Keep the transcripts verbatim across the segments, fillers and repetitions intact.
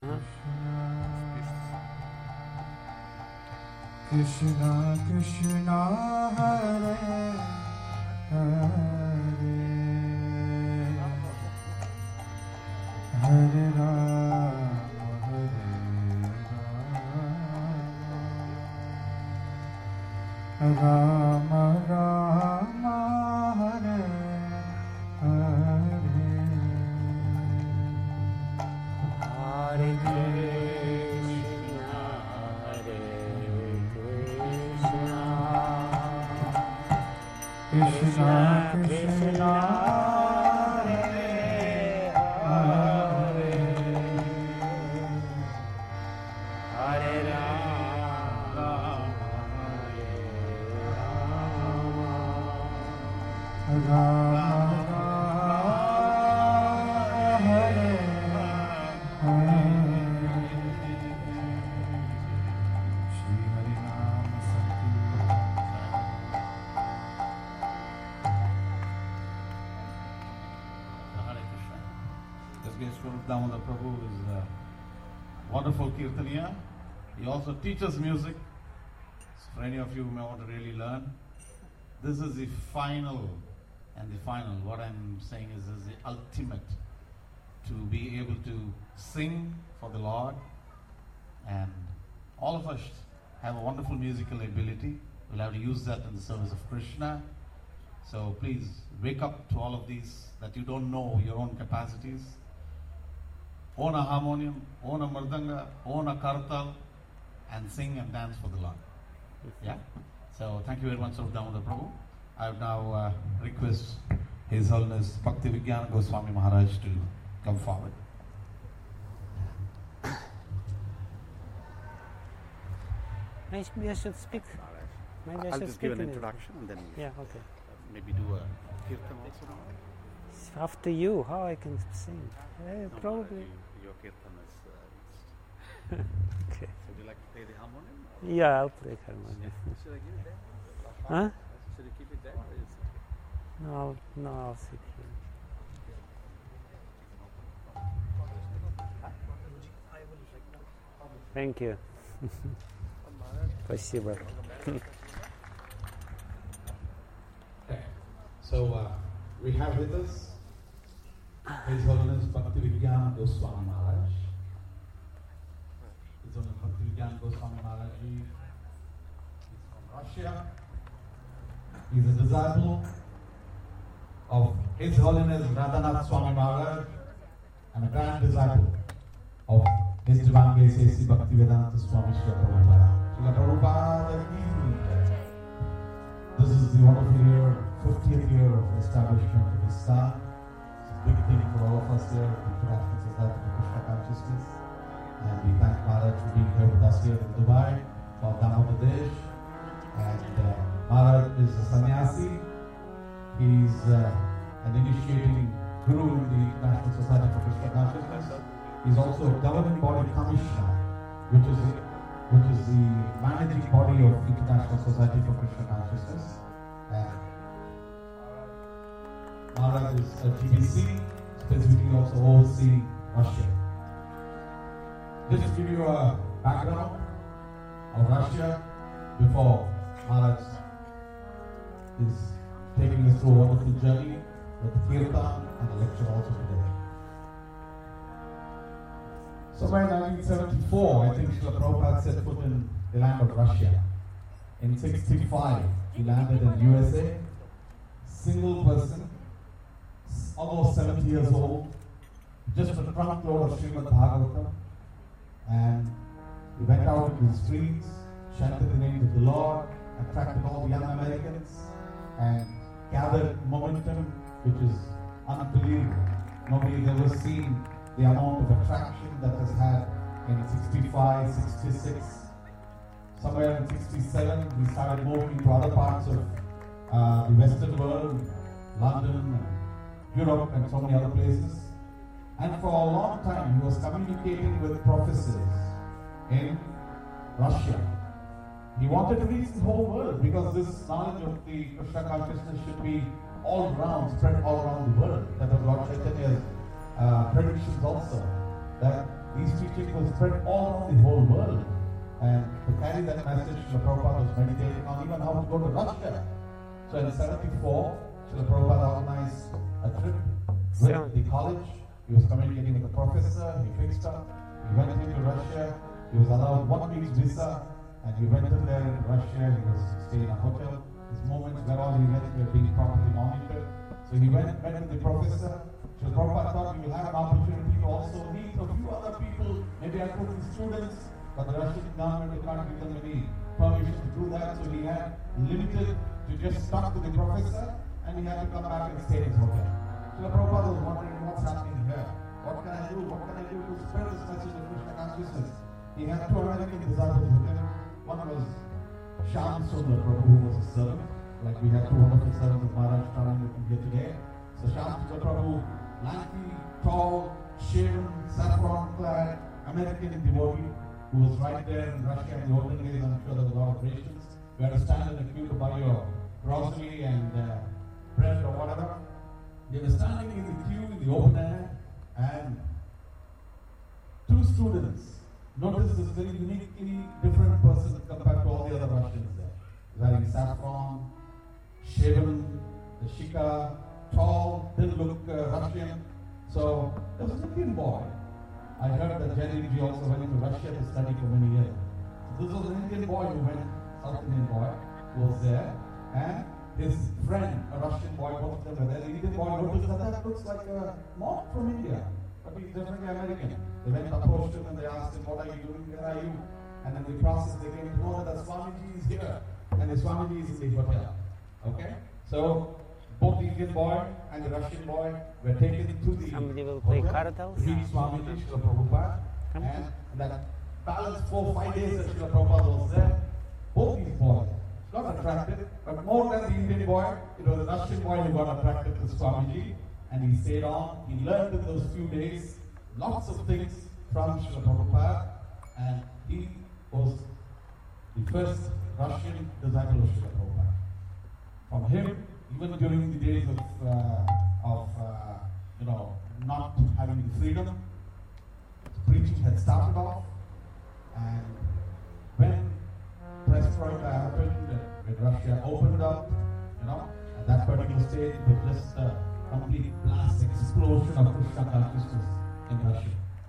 Krishna Krishna Hare Hare Hare Rama Hare Rama Rama Rama Hare Hare Hare Krishna Krishna Hare Hare Hare Rama Hare Rama Hare Hare Shri Hari Nam Sankirtan. Swarup Damodar Prabhu is a wonderful kirtaniya. He also teaches music. So for any of you who may want to really learn, this is the final, and the final, what I'm saying is, is the ultimate, to be able to sing for the Lord. And all of us have a wonderful musical ability. We'll have to use that in the service of Krishna. So please wake up to all of these, that you don't know your own capacities. Own a harmonium, own a mardanga, own a kartal, and sing and dance for the Lord. Yeah? So thank you very much, Swarup Damodar Prabhu. I would now uh, request His Holiness Bhakti Vigyana Goswami Maharaj to come forward. Maybe I should speak. Maybe I I'll should just speak give an in it. introduction and then Yeah, okay. maybe do a kirtan also. It's up to you how I can sing. Eh, No, probably. Maharaj, you- your kirtan is. Uh, Okay. so would you like to play the harmonium? Yeah, I'll play harmonium. Should I give it there? Huh? Should I keep it there? Or is No, I'll, no, I'll sit here. Thank you. Спасибо. Okay. So uh, we have with us His Holiness Bhakti Vigyana Goswami Maharaj. His Holiness Bhakti Vigyana Goswami Maharaj ji is from Russia. He's a disciple of His Holiness Radhanath Swami Maharaj and a grand disciple of His Divine Grace A C Bhaktivedanta Swami Srila Prabhupada. Srila Prabhupada ki jai. This is the wonderful year, fiftieth year of establishment of ISKCON. It's a big thing for all of us here at the International Society for Krishna Consciousness. And we thank Maharaj for being here with us here in Dubai, for Damodar Desh. And uh, Maharaj is a sannyasi. He's uh, an initiating guru in the International Society for Krishna Consciousness. He's also a governing body commissioner, which is which is the managing body of International Society for Krishna Consciousness. And Maharaj is a G B C, specifically also overseeing Russia. Just to give you a background of Russia before Maharaj is taking us through a wonderful journey with Kirtan and a lecture also today. Somewhere in nineteen seventy-four, I think Srila Prabhupada set foot in the land of Russia. In sixty-five, he landed in U S A, single person, almost seventy years old, just a trunk load of Srimad Bhagavatam, and he went out into the streets, chanted the name of the Lord, attracted all the young Americans, and gathered momentum which is unbelievable. Nobody has ever seen the amount of attraction that has had in sixty-five, sixty-six. Somewhere in sixty-seven, we started moving to other parts of uh, the Western world, London, and Europe, and so many other places. And for a long time, he was communicating with professors in Russia. He wanted to reach the whole world because this knowledge of the Krishna consciousness should be all around, spread all around the world. That was Lord Chaitanya's uh, predictions also. That these teachings were spread all around the whole world. And to carry that message, Srila Prabhupada was meditating on even how to go to Russia. So in seventy-four, Srila Prabhupada organized a trip with the college. He was communicating with the professor, he fixed up, he went into Russia, he was allowed one week's visa, and he went in there in Russia, he was staying in a hotel. His movements, where all he went, were being properly monitored. So he went, met with the professor. Srila Prabhupada thought he will have an opportunity to also meet a few other people, maybe I put the students, but the Russian government did not give them any permission to do that, so he had limited to just talk to the professor, and he had to come back and stay in his hotel. Srila Prabhupada was wondering what's happening here. What can I do? What can I do to spread this message of Krishna consciousness? He had two American disciples with him. One was Shyam Sundar Prabhu, who was a servant. Like we have two wonderful servants of Maharaj traveling with him here today. So Shyam Sundar Prabhu, lanky, tall, shaven, saffron-clad American devotee, who was right there in Russia in the olden days. I'm sure there was a lot of Russians. We had to stand in the queue to buy your grocery and uh, bread or whatever. They were standing in the queue in the open air, and two students noticed this very uniquely different person compared to all the other Russians there. Wearing saffron, shaven, the shika, tall, didn't look uh, Russian. So there was an Indian boy. I heard that Jaydeep ji also went to Russia to study for many years. So this was an Indian boy who went, South Indian boy, who was there, and his friend, a Russian boy, both of them were there. The Indian boy noticed that that looks like a monk from India, but he's definitely American. They went approached him and they asked him, what are you doing, where are you? And in the process they came to know that the Swamiji is here, and the Swamiji is in the hotel. Okay? So, both the Indian boy and the Russian boy were taken to the Somebody will play hotel cartels. to meet Swamiji, Srila Prabhupada, and that balance four, five days that Srila Prabhupada was there, both these boys got attracted, but more than the Indian boy, it was the Russian boy who got attracted to Swamiji, and he stayed on. He learned in those few days lots of things from Srila Prabhupada, and he was the first Russian disciple of Srila Prabhupada. From him, even during the days of, uh, of uh, you know, not having the freedom, preaching had started off, and when Perestroika happened, when Russia opened up, you know, at that particular stage, it was just a complete blast explosion of Krishna consciousness in Russia.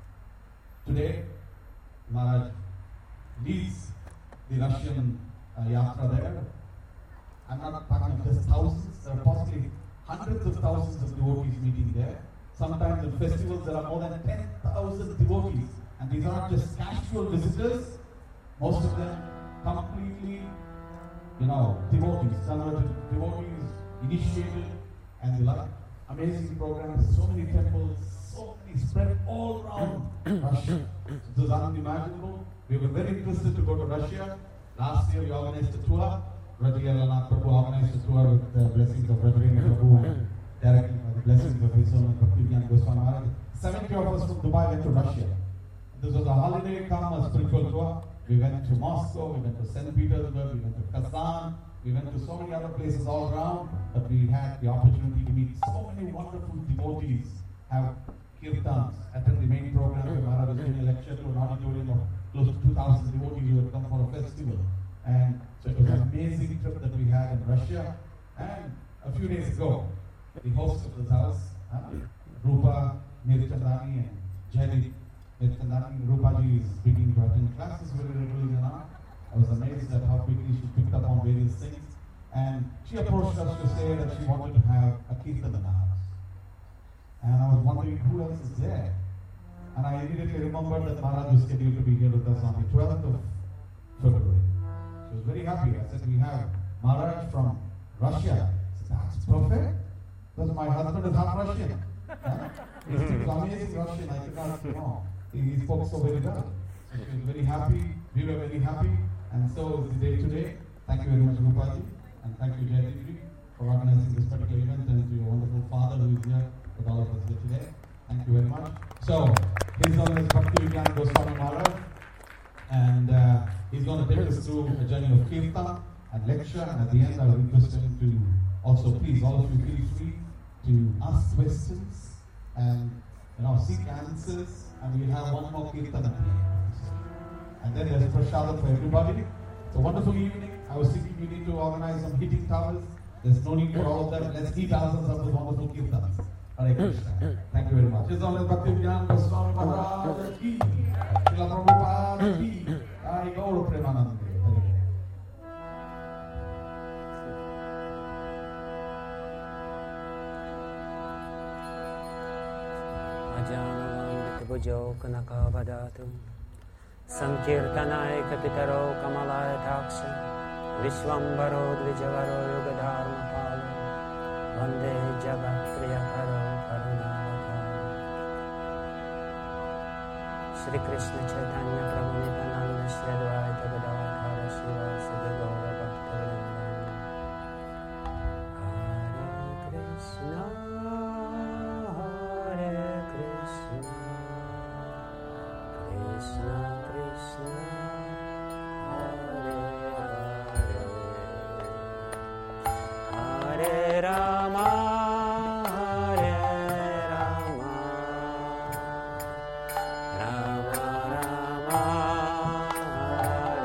Today, Maharaj leads the Russian uh, yatra there. I'm not talking of just thousands, there are possibly hundreds of thousands of devotees meeting there. Sometimes in festivals there are more than ten thousand devotees, and these are not just casual visitors, most of them completely, you know, devotees, converted devotees, initiated, and the like. Amazing programs, so many temples, so many spread all around Russia. This is unimaginable. We were very interested to go to Russia. Last year we organized a tour. Rajalalanath Prabhu organized a tour with the blessings of Rajarendra Prabhu and directly by the blessings of his own Bhakti-Vinod Goswami Maharaj. seventy of us from Dubai went to Russia. This was a holiday come, a spiritual tour. We went to Moscow, we went to Saint Petersburg, we went to Kazan, we went to so many other places all around, but we had the opportunity to meet so many wonderful devotees, have kirtans, attend the main program where Maharaj was giving a lecture to an auditorium of close to two thousand devotees who had come for a festival. And so it was an amazing trip that we had in Russia. And a few days ago, the host of this house, uh, Rupa Mirchandani and Jaydeep Mirchandani, Rupaji is beginning to attend classes very regularly now. I was amazed at how quickly she picked up on various things. And she approached us to say that she wanted to have a kirtan in the house. And I was wondering who else is there. And I immediately remembered that Maharaj was scheduled to be here with us on the twelfth of February. She was very happy. I said, we have Maharaj from Russia. I said, that's perfect. Because my husband is half Russian. Huh? He speaks amazing Russian. I could not, you know, he, he spoke so very well. So she was very happy. We were very happy. And so is the day today. Thank you very much, Rupaji. And thank you, Jaydeep, for organizing this particular event, and to your wonderful father who is here with all of us here today. Thank you very much. So, his name is Bhakti-Vinod Goswami Maharaj, and uh, he's going to take us through a journey of kirtan and lecture, and at the end I will request him to also, please, all of you feel free to ask questions and, you know, seek answers and we'll have one more kirtan at the end. And then there's prasadam for everybody. It's a wonderful evening. I was thinking we need to organize some heating towels. There's no need for all of them. Let's heat ourselves up with wonderful kirtans. Hare Krishna. Thank you very much. It's on the Bhakti Vijnana Goswami Maharaj ki, Srila Prabhupada ki, Hari Gaur Premanande. Ajanavamritabhujo kanakavadatum Sankirtanaya kapitaro kamalaya taksha Vishwambaro dvijavaro yugadharmapalo Vande jagat priyakaro karunavatar Shri Krishna Chaitanya Prabhu Nityananda Shri Advaita Gadadhara Srivasadi Gaura Bhaktivinoda Hare Krishna Hare Krishna Krishna Krishna Hare Hare Hare Rama Hare Rama Rama Rama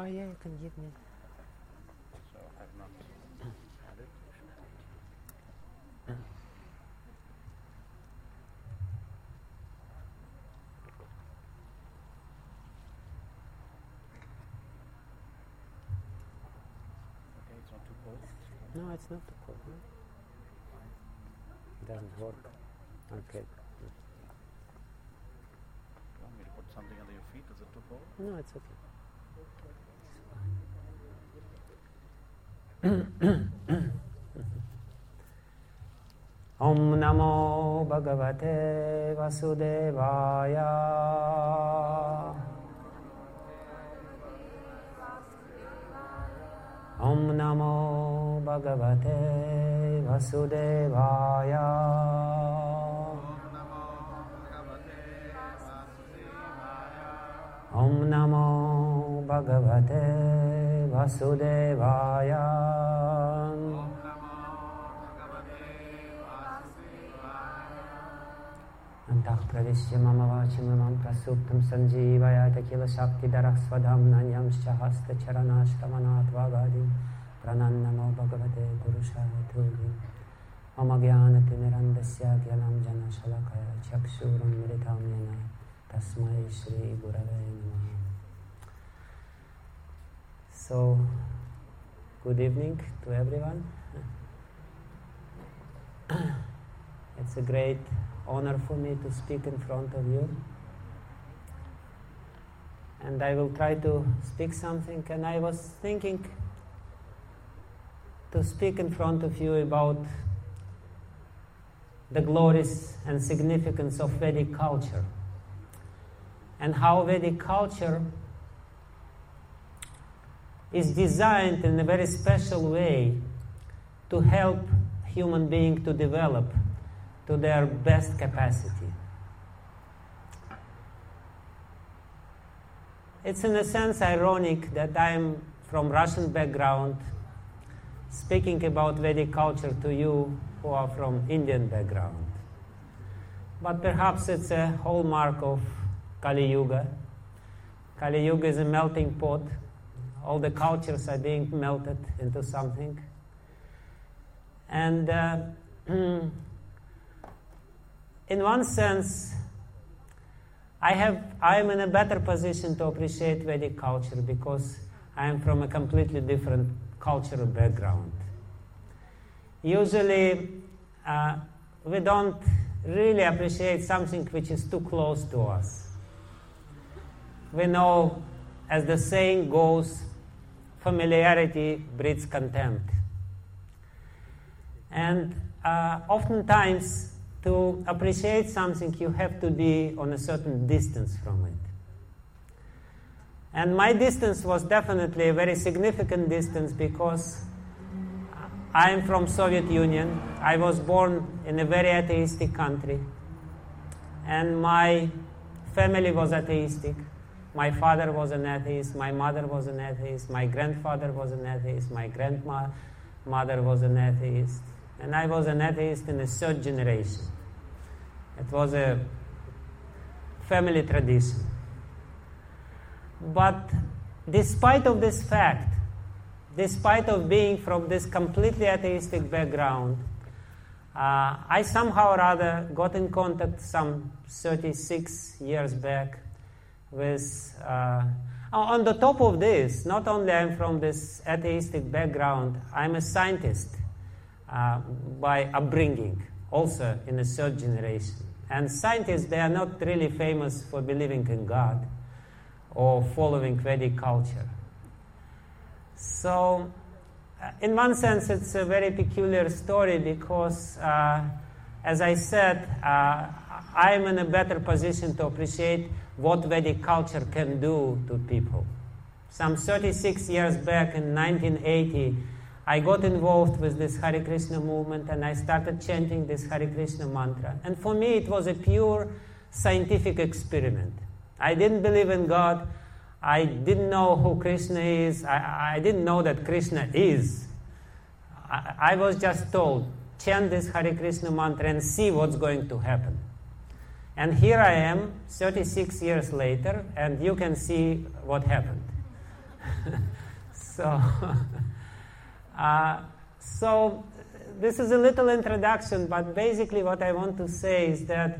Oh yeah, you can give me. So I've not had it. Okay, it's not too cold. No, it's not too cold. No? It doesn't work. Okay. You want me to put something under your feet? Is it too cold? No, it's okay. Om Namo Bhagavate Vasudevaya. Om Namo Bhagavate Vasudevaya. Om Namo Bhagavate Vasudevaya. Antah pravishya mama vachim imam prasuptam sanjeevaya tequila shakti darak swadham nanyam shahasta charanashtamanat vagadim pranannamo bhagavate purushaya tugim mama jnanati mirandasya jnanam jana shalakaya chakshuram militam yena tasmai shri gurave namaha. So, good evening to everyone. It's a great honor for me to speak in front of you. And I will try to speak something. And I was thinking to speak in front of you about the glories and significance of Vedic culture. And how Vedic culture is designed in a very special way to help human beings to develop to their best capacity. It's in a sense ironic that I'm from Russian background speaking about Vedic culture to you who are from Indian background. But perhaps it's a hallmark of Kali Yuga. Kali Yuga is a melting pot. All the cultures are being melted into something. And uh, in one sense, I have I am in a better position to appreciate Vedic culture because I am from a completely different cultural background. Usually, uh, we don't really appreciate something which is too close to us. We know, as the saying goes, familiarity breeds contempt. And uh, oftentimes, to appreciate something, you have to be on a certain distance from it. And my distance was definitely a very significant distance because I am from Soviet Union. I was born in a very atheistic country. And my family was atheistic. My father was an atheist. My mother was an atheist. My grandfather was an atheist. My grandmother was an atheist. And I was an atheist in the third generation. It was a family tradition. But despite of this fact, despite of being from this completely atheistic background, uh, I somehow or other got in contact some thirty-six years back with... Uh, on the top of this, not only I'm from this atheistic background, I'm a scientist. Uh, by upbringing, also in the third generation. And scientists, they are not really famous for believing in God or following Vedic culture. So, uh, in one sense, it's a very peculiar story because, uh, as I said, uh, I'm in a better position to appreciate what Vedic culture can do to people. Some thirty-six years back in nineteen eighty, I got involved with this Hare Krishna movement and I started chanting this Hare Krishna mantra. And for me, it was a pure scientific experiment. I didn't believe in God. I didn't know who Krishna is. I, I didn't know that Krishna is. I, I was just told, chant this Hare Krishna mantra and see what's going to happen. And here I am, thirty-six years later, and you can see what happened. so, uh, so this is a little introduction, but basically what I want to say is that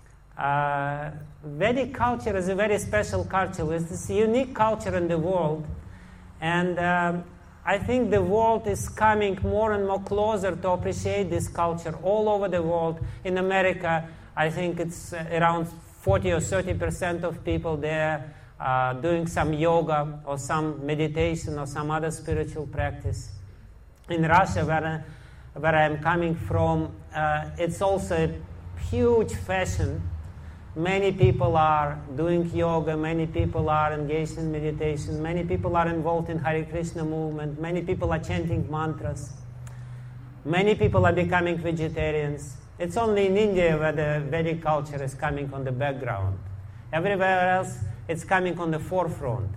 uh, Vedic culture is a very special culture. It's this unique culture in the world, and um, I think the world is coming more and more closer to appreciate this culture all over the world. In America, I think it's uh, around forty or thirty percent of people there uh, doing some yoga or some meditation or some other spiritual practice. In Russia, where, where I'm coming from, uh, it's also a huge fashion. Many people are doing yoga, many people are engaged in meditation, many people are involved in Hare Krishna movement, many people are chanting mantras, many people are becoming vegetarians. It's only in India where the Vedic culture is coming on the background. Everywhere else, it's coming on the forefront.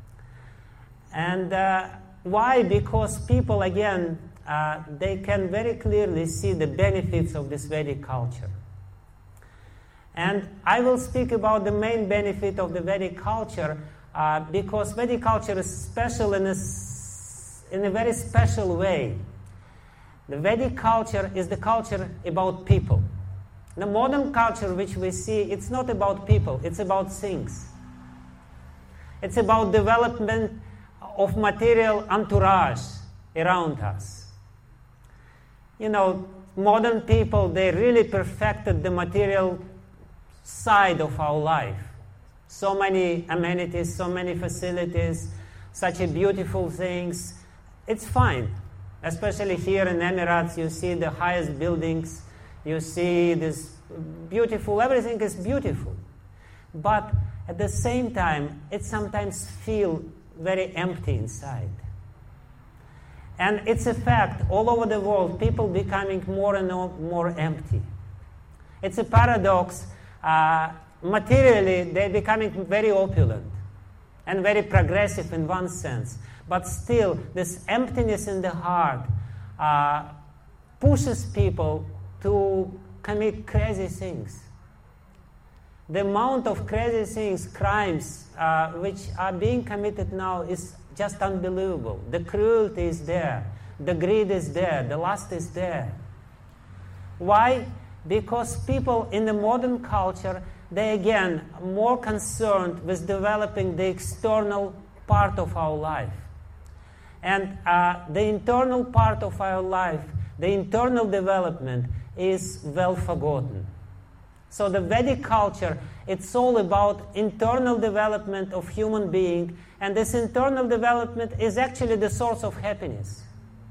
And uh, why? Because people, again, uh, they can very clearly see the benefits of this Vedic culture. And I will speak about the main benefit of the Vedic culture uh, because Vedic culture is special in a, in a very special way. The Vedic culture is the culture about people. The modern culture which we see, it's not about people, it's about things. It's about development of material entourage around us. You know, modern people, they really perfected the material side of our life. So many amenities, so many facilities, such a beautiful things. It's fine. Especially here in Emirates, you see the highest buildings, you see this beautiful, everything is beautiful. But at the same time, it sometimes feels very empty inside. And it's a fact, all over the world, people becoming more and more empty. It's a paradox. Uh, materially, they're becoming very opulent and very progressive in one sense. But still, this emptiness in the heart uh, pushes people to commit crazy things. The amount of crazy things, crimes, uh, which are being committed now is just unbelievable. The cruelty is there. The greed is there. The lust is there. Why? Because people in the modern culture, they again are more concerned with developing the external part of our life. And uh, the internal part of our life, the internal development, is well forgotten. So the Vedic culture, it's all about internal development of human being, and this internal development is actually the source of happiness.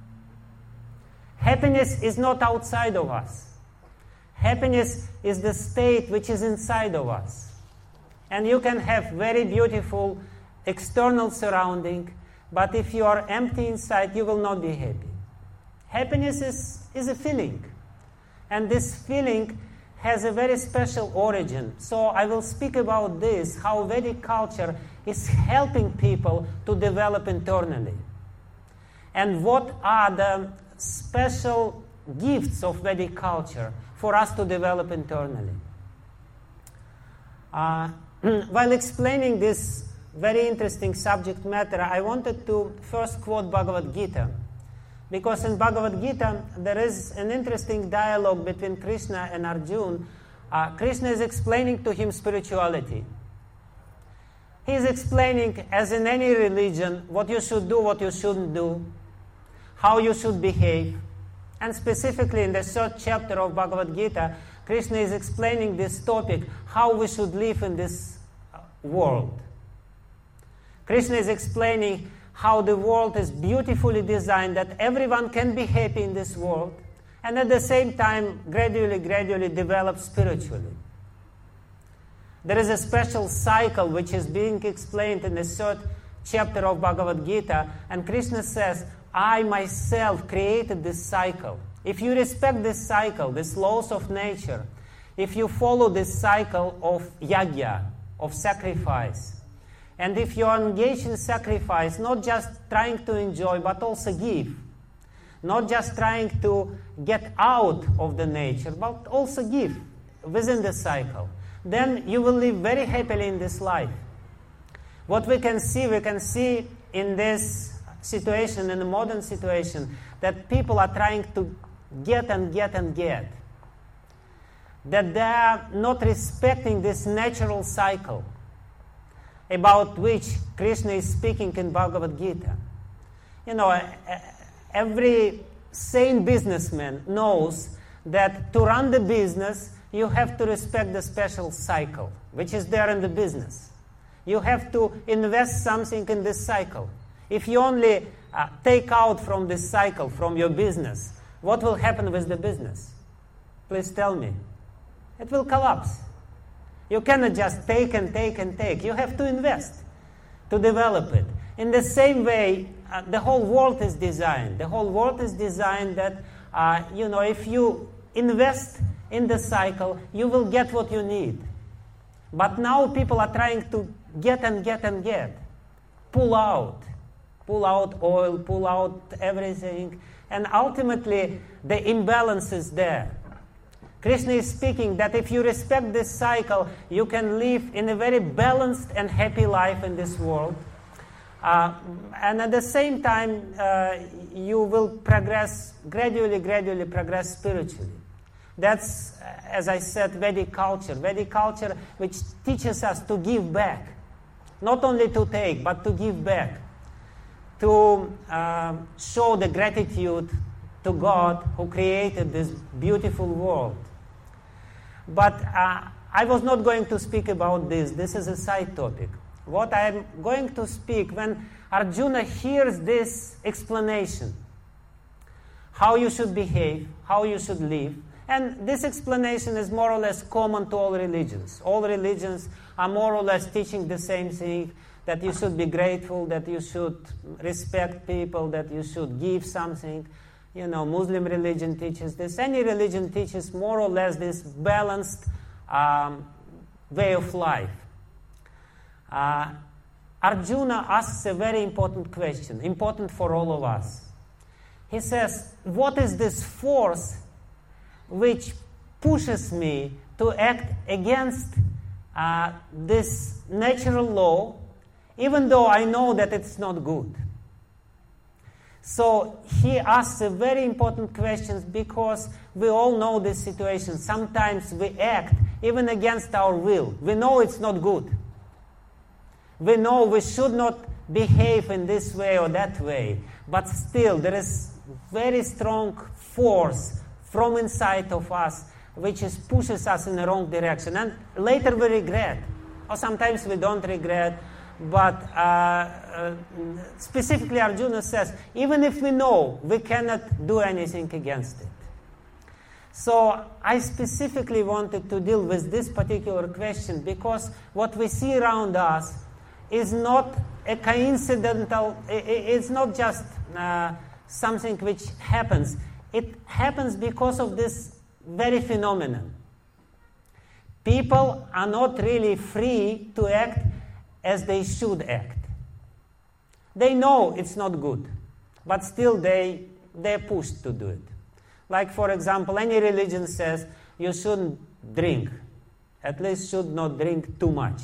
Happiness is not outside of us. Happiness is the state which is inside of us. And you can have very beautiful external surrounding, but if you are empty inside, you will not be happy. Happiness is, is a feeling. And this feeling has a very special origin. So I will speak about this, how Vedic culture is helping people to develop internally. And what are the special gifts of Vedic culture for us to develop internally. Uh, while explaining this very interesting subject matter, I wanted to first quote Bhagavad Gita. Because in Bhagavad Gita, there is an interesting dialogue between Krishna and Arjuna. Uh, Krishna is explaining to him spirituality. He is explaining, as in any religion, what you should do, what you shouldn't do, how you should behave. And specifically in the third chapter of Bhagavad Gita, Krishna is explaining this topic, how we should live in this world. Krishna is explaining how the world is beautifully designed, that everyone can be happy in this world, and at the same time, gradually, gradually develop spiritually. There is a special cycle which is being explained in the third chapter of Bhagavad Gita, and Krishna says, I myself created this cycle. If you respect this cycle, these laws of nature, if you follow this cycle of yajna, of sacrifice, and if you are engaged in sacrifice, not just trying to enjoy, but also give, not just trying to get out of the nature, but also give within the cycle, then you will live very happily in this life. What we can see, we can see in this situation, in the modern situation, that people are trying to get and get and get. That they are not respecting this natural cycle about which Krishna is speaking in Bhagavad Gita. You know, every sane businessman knows that to run the business, you have to respect the special cycle, which is there in the business. You have to invest something in this cycle. If you only uh, take out from this cycle, from your business, what will happen with the business? Please tell me. It will collapse. You cannot just take and take and take. You have to invest to develop it. In the same way, uh, the whole world is designed. The whole world is designed that, uh, you know, if you invest in the cycle, you will get what you need. But now people are trying to get and get and get. Pull out. Pull out oil, pull out everything. And ultimately, the imbalance is there. Krishna is speaking that if you respect this cycle, you can live in a very balanced and happy life in this world. Uh, and at the same time, uh, you will progress, gradually, gradually progress spiritually. That's, as I said, Vedic culture. Vedic culture which teaches us to give back. Not only to take, but to give back. To uh, show the gratitude to God who created this beautiful world. But uh, I was not going to speak about this. This is a side topic. What I'm going to speak, when Arjuna hears this explanation, how you should behave, how you should live, and this explanation is more or less common to all religions. All religions are more or less teaching the same thing, that you should be grateful, that you should respect people, that you should give something. You know, Muslim religion teaches this. Any religion teaches more or less this balanced um, way of life. Uh, Arjuna asks a very important question, important for all of us. He says, what is this force which pushes me to act against uh, this natural law, even though I know that it's not good? So he asks a very important question, because we all know this situation. Sometimes we act even against our will. We know it's not good. We know we should not behave in this way or that way. But still, there is very strong force from inside of us which is pushes us in the wrong direction. And later we regret. Or sometimes we don't regret. But uh, uh, specifically Arjuna says, even if we know, we cannot do anything against it. So I specifically wanted to deal with this particular question, because what we see around us is not a coincidental, it's not just uh, something which happens. It happens because of this very phenomenon. People are not really free to act as they should act. They know it's not good, but still they, they're pushed to do it. Like, for example, any religion says you shouldn't drink, at least should not drink too much.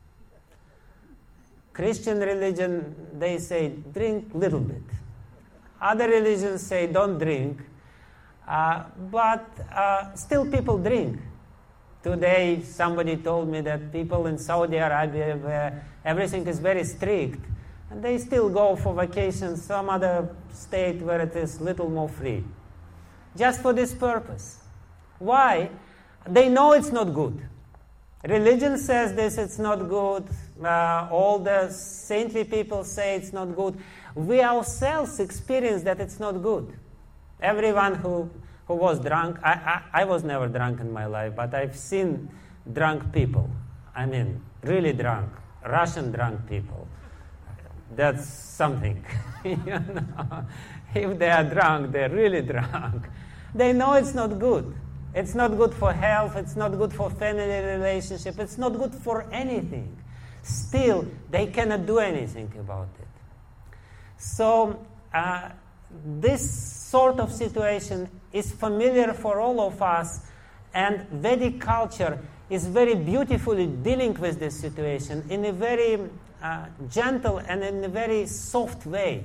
Christian religion, they say drink little bit. Other religions say don't drink, uh, but uh, still people drink. Today, somebody told me that people in Saudi Arabia, where everything is very strict, and they still go for vacation some other state where it is little more free. Just for this purpose. Why? They know it's not good. Religion says this, it's not good. Uh, all the saintly people say it's not good. We ourselves experience that it's not good. Everyone who who was drunk. I, I, I was never drunk in my life, but I've seen drunk people. I mean, really drunk. Russian drunk people. That's something. You know? If they are drunk, they're really drunk. They know it's not good. It's not good for health. It's not good for family relationship. It's not good for anything. Still, they cannot do anything about it. So, uh, this sort of situation is familiar for all of us, and Vedic culture is very beautifully dealing with this situation in a very uh, gentle and in a very soft way.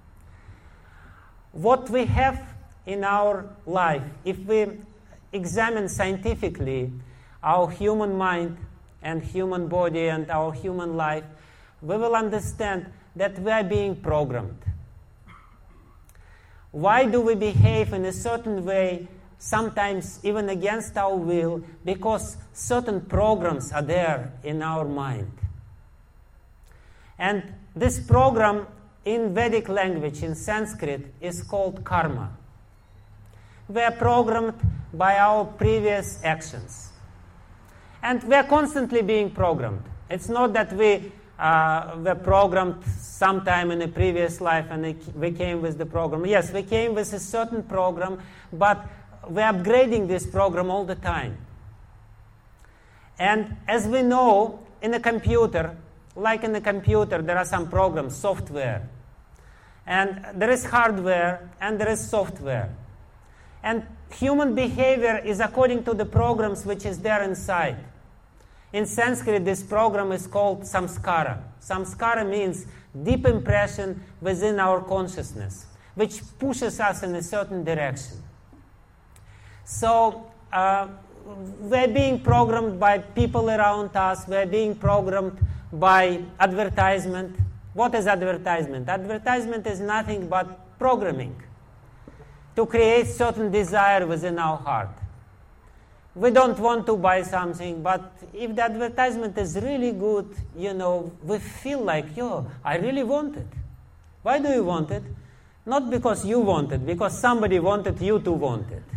What we have in our life, if we examine scientifically our human mind and human body and our human life, we will understand that we are being programmed. Why do we behave in a certain way, sometimes even against our will? Because certain programs are there in our mind. And this program in Vedic language, in Sanskrit, is called karma. We are programmed by our previous actions. And we are constantly being programmed. It's not that we uh, were programmed sometime in a previous life and we came with the program. Yes, we came with a certain program, but we're upgrading this program all the time. And as we know, in a computer, like in a computer, there are some programs, software. And there is hardware and there is software. And human behavior is according to the programs which is there inside. In Sanskrit, this program is called samskara. Samskara means deep impression within our consciousness, which pushes us in a certain direction. So uh, we're being programmed by people around us. We're being programmed by advertisement. What is advertisement? Advertisement is nothing but programming to create certain desire within our heart. We don't want to buy something, but if the advertisement is really good, you know, we feel like, yo, I really want it. Why do you want it? Not because you want it, because somebody wanted you to want it.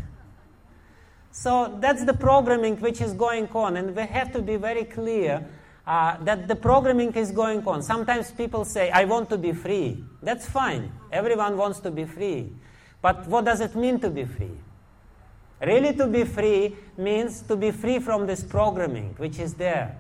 So that's the programming which is going on, and we have to be very clear uh, that the programming is going on. Sometimes people say, I want to be free. That's fine. Everyone wants to be free. But what does it mean to be free? Really, to be free means to be free from this programming which is there.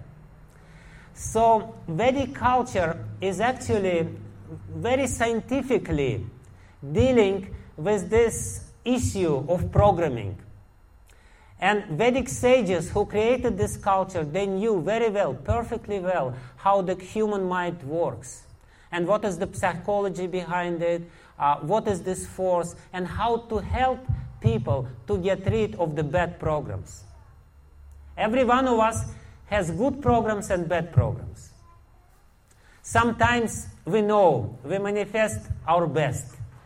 So Vedic culture is actually very scientifically dealing with this issue of programming. And Vedic sages who created this culture, they knew very well, perfectly well, how the human mind works. And what is the psychology behind it, uh, what is this force, and how to help people to get rid of the bad programs. Every one of us has good programs and bad programs. Sometimes we know, we manifest our best.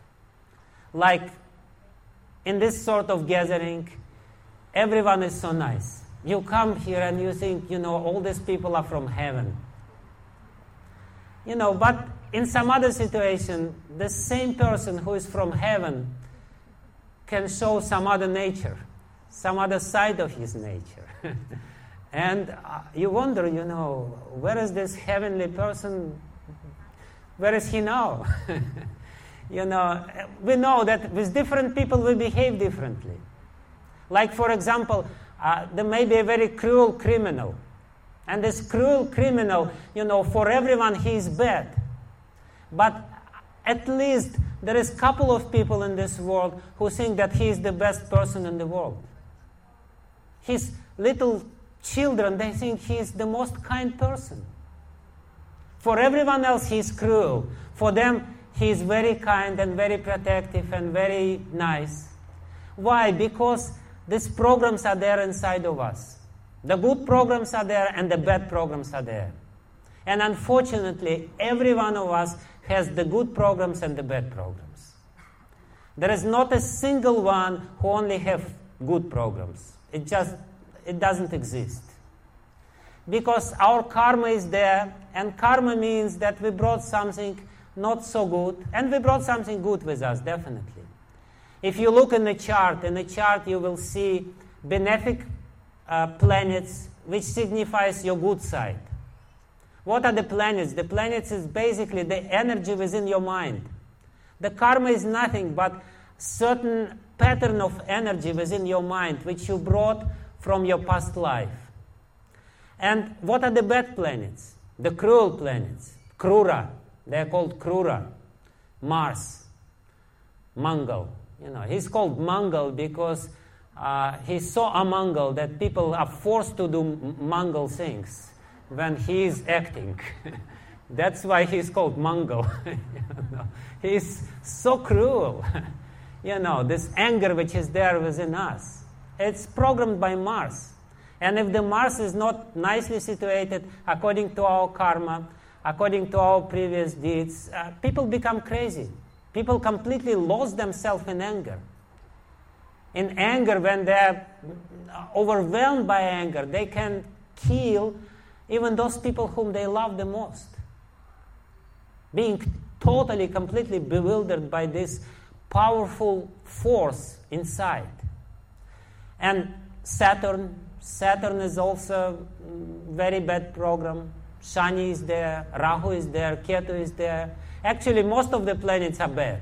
Like in this sort of gathering, everyone is so nice. You come here and you think, you know, all these people are from heaven. You know, but in some other situation, the same person who is from heaven can show some other nature, some other side of his nature. And uh, you wonder, you know, where is this heavenly person? Where is he now? You know, we know that with different people we behave differently. Like, for example, uh, there may be a very cruel criminal. And this cruel criminal, you know, for everyone he is bad. But at least there is a couple of people in this world who think that he is the best person in the world. His little children, they think he is the most kind person. For everyone else, he is cruel. For them, he is very kind and very protective and very nice. Why? Because these programs are there inside of us. The good programs are there and the bad programs are there. And unfortunately, every one of us has the good programs and the bad programs. There is not a single one who only have good programs. It just, it doesn't exist. Because our karma is there, and karma means that we brought something not so good, and we brought something good with us, definitely. If you look in the chart, in the chart you will see benefic uh, planets, which signifies your good side. What are the planets? The planets is basically the energy within your mind. The karma is nothing but certain pattern of energy within your mind which you brought from your past life. And what are the bad planets? The cruel planets. Krura. They are called Krura. Mars. Mangal. You know, he's called Mangal because uh, he's so amongal that people are forced to do m- Mongol things when he is acting. That's why he's called Mongol. You know, he's so cruel. You know, this anger which is there within us. It's programmed by Mars. And if the Mars is not nicely situated according to our karma, according to our previous deeds, uh, people become crazy. People completely lose themselves in anger. In anger, when they're overwhelmed by anger, they can kill even those people whom they love the most. Being totally, completely bewildered by this powerful force inside. And Saturn, Saturn is also a very bad program. Shani is there, Rahu is there, Ketu is there. Actually, most of the planets are bad.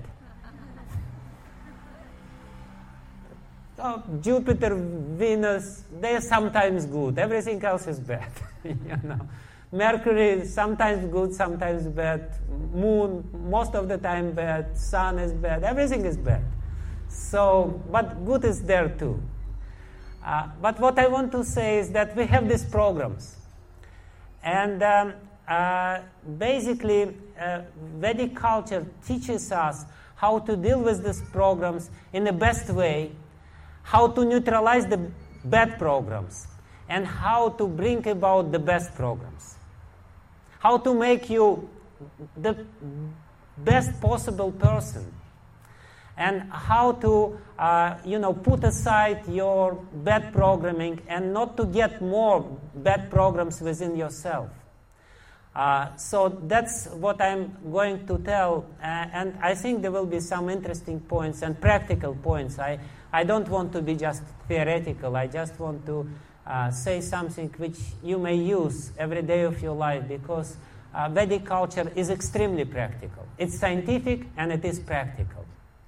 Oh, Jupiter, Venus, they are sometimes good. Everything else is bad. You know, Mercury is sometimes good, sometimes bad. Moon, most of the time bad. Sun is bad. Everything is bad. So, but good is there too. Uh, but what I want to say is that we have these programs. And um, uh, basically, uh, Vedic culture teaches us how to deal with these programs in the best way, how to neutralize the bad programs, and how to bring about the best programs. How to make you the best possible person. And how to, uh, you know, put aside your bad programming and not to get more bad programs within yourself. Uh, so that's what I'm going to tell, uh, and I think there will be some interesting points and practical points. I, I don't want to be just theoretical. I just want to uh, say something which you may use every day of your life, because uh, Vedic culture is extremely practical. It's scientific and it is practical.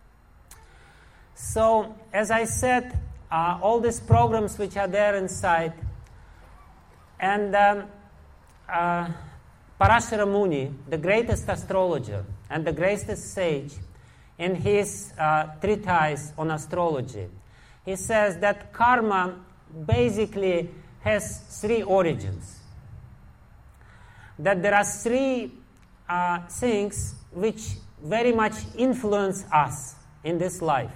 So, as I said, uh, all these programs which are there inside, and um, uh, Parashara Muni, the greatest astrologer and the greatest sage, in his uh, treatise on astrology, he says that karma basically has three origins. That there are three uh, things which very much influence us in this life.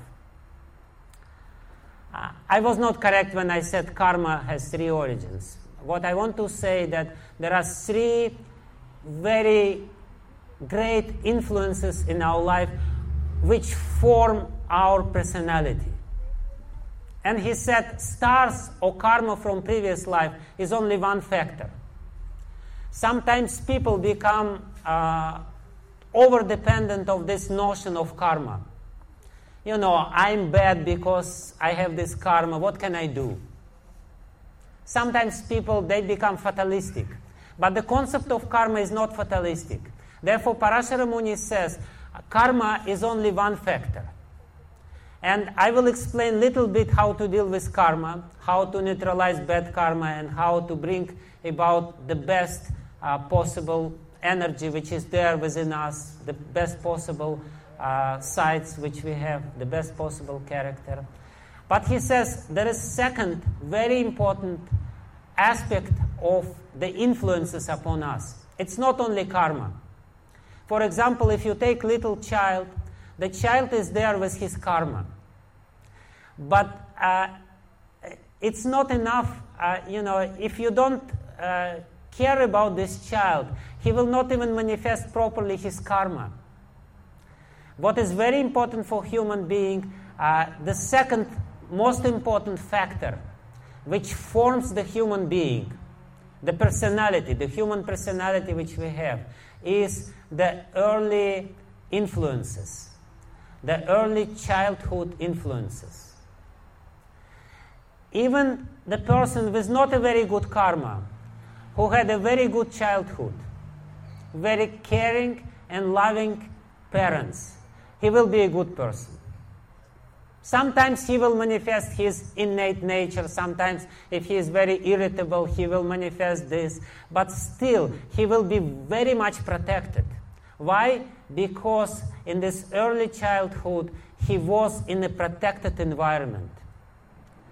Uh, I was not correct when I said karma has three origins. What I want to say that there are three very great influences in our life which form our personality. And he said stars or karma from previous life is only one factor. Sometimes people become uh, over-dependent of this notion of karma. You know, I'm bad because I have this karma. What can I do? Sometimes people, they become fatalistic. But the concept of karma is not fatalistic. Therefore, Parashara Muni says, karma is only one factor. And I will explain a little bit how to deal with karma, how to neutralize bad karma, and how to bring about the best uh, possible energy which is there within us, the best possible Uh, sides which we have, the best possible character. But he says there is second very important aspect of the influences upon us. It's not only karma. For example, if you take little child, the child is there with his karma. But uh, it's not enough, uh, you know, if you don't uh, care about this child, he will not even manifest properly his karma. What is very important for human being, uh, the second most important factor which forms the human being, the personality, the human personality which we have, is the early influences, the early childhood influences. Even the person with not a very good karma, who had a very good childhood, very caring and loving parents, he will be a good person. Sometimes he will manifest his innate nature. Sometimes if he is very irritable, he will manifest this. But still, he will be very much protected. Why? Because in this early childhood, he was in a protected environment.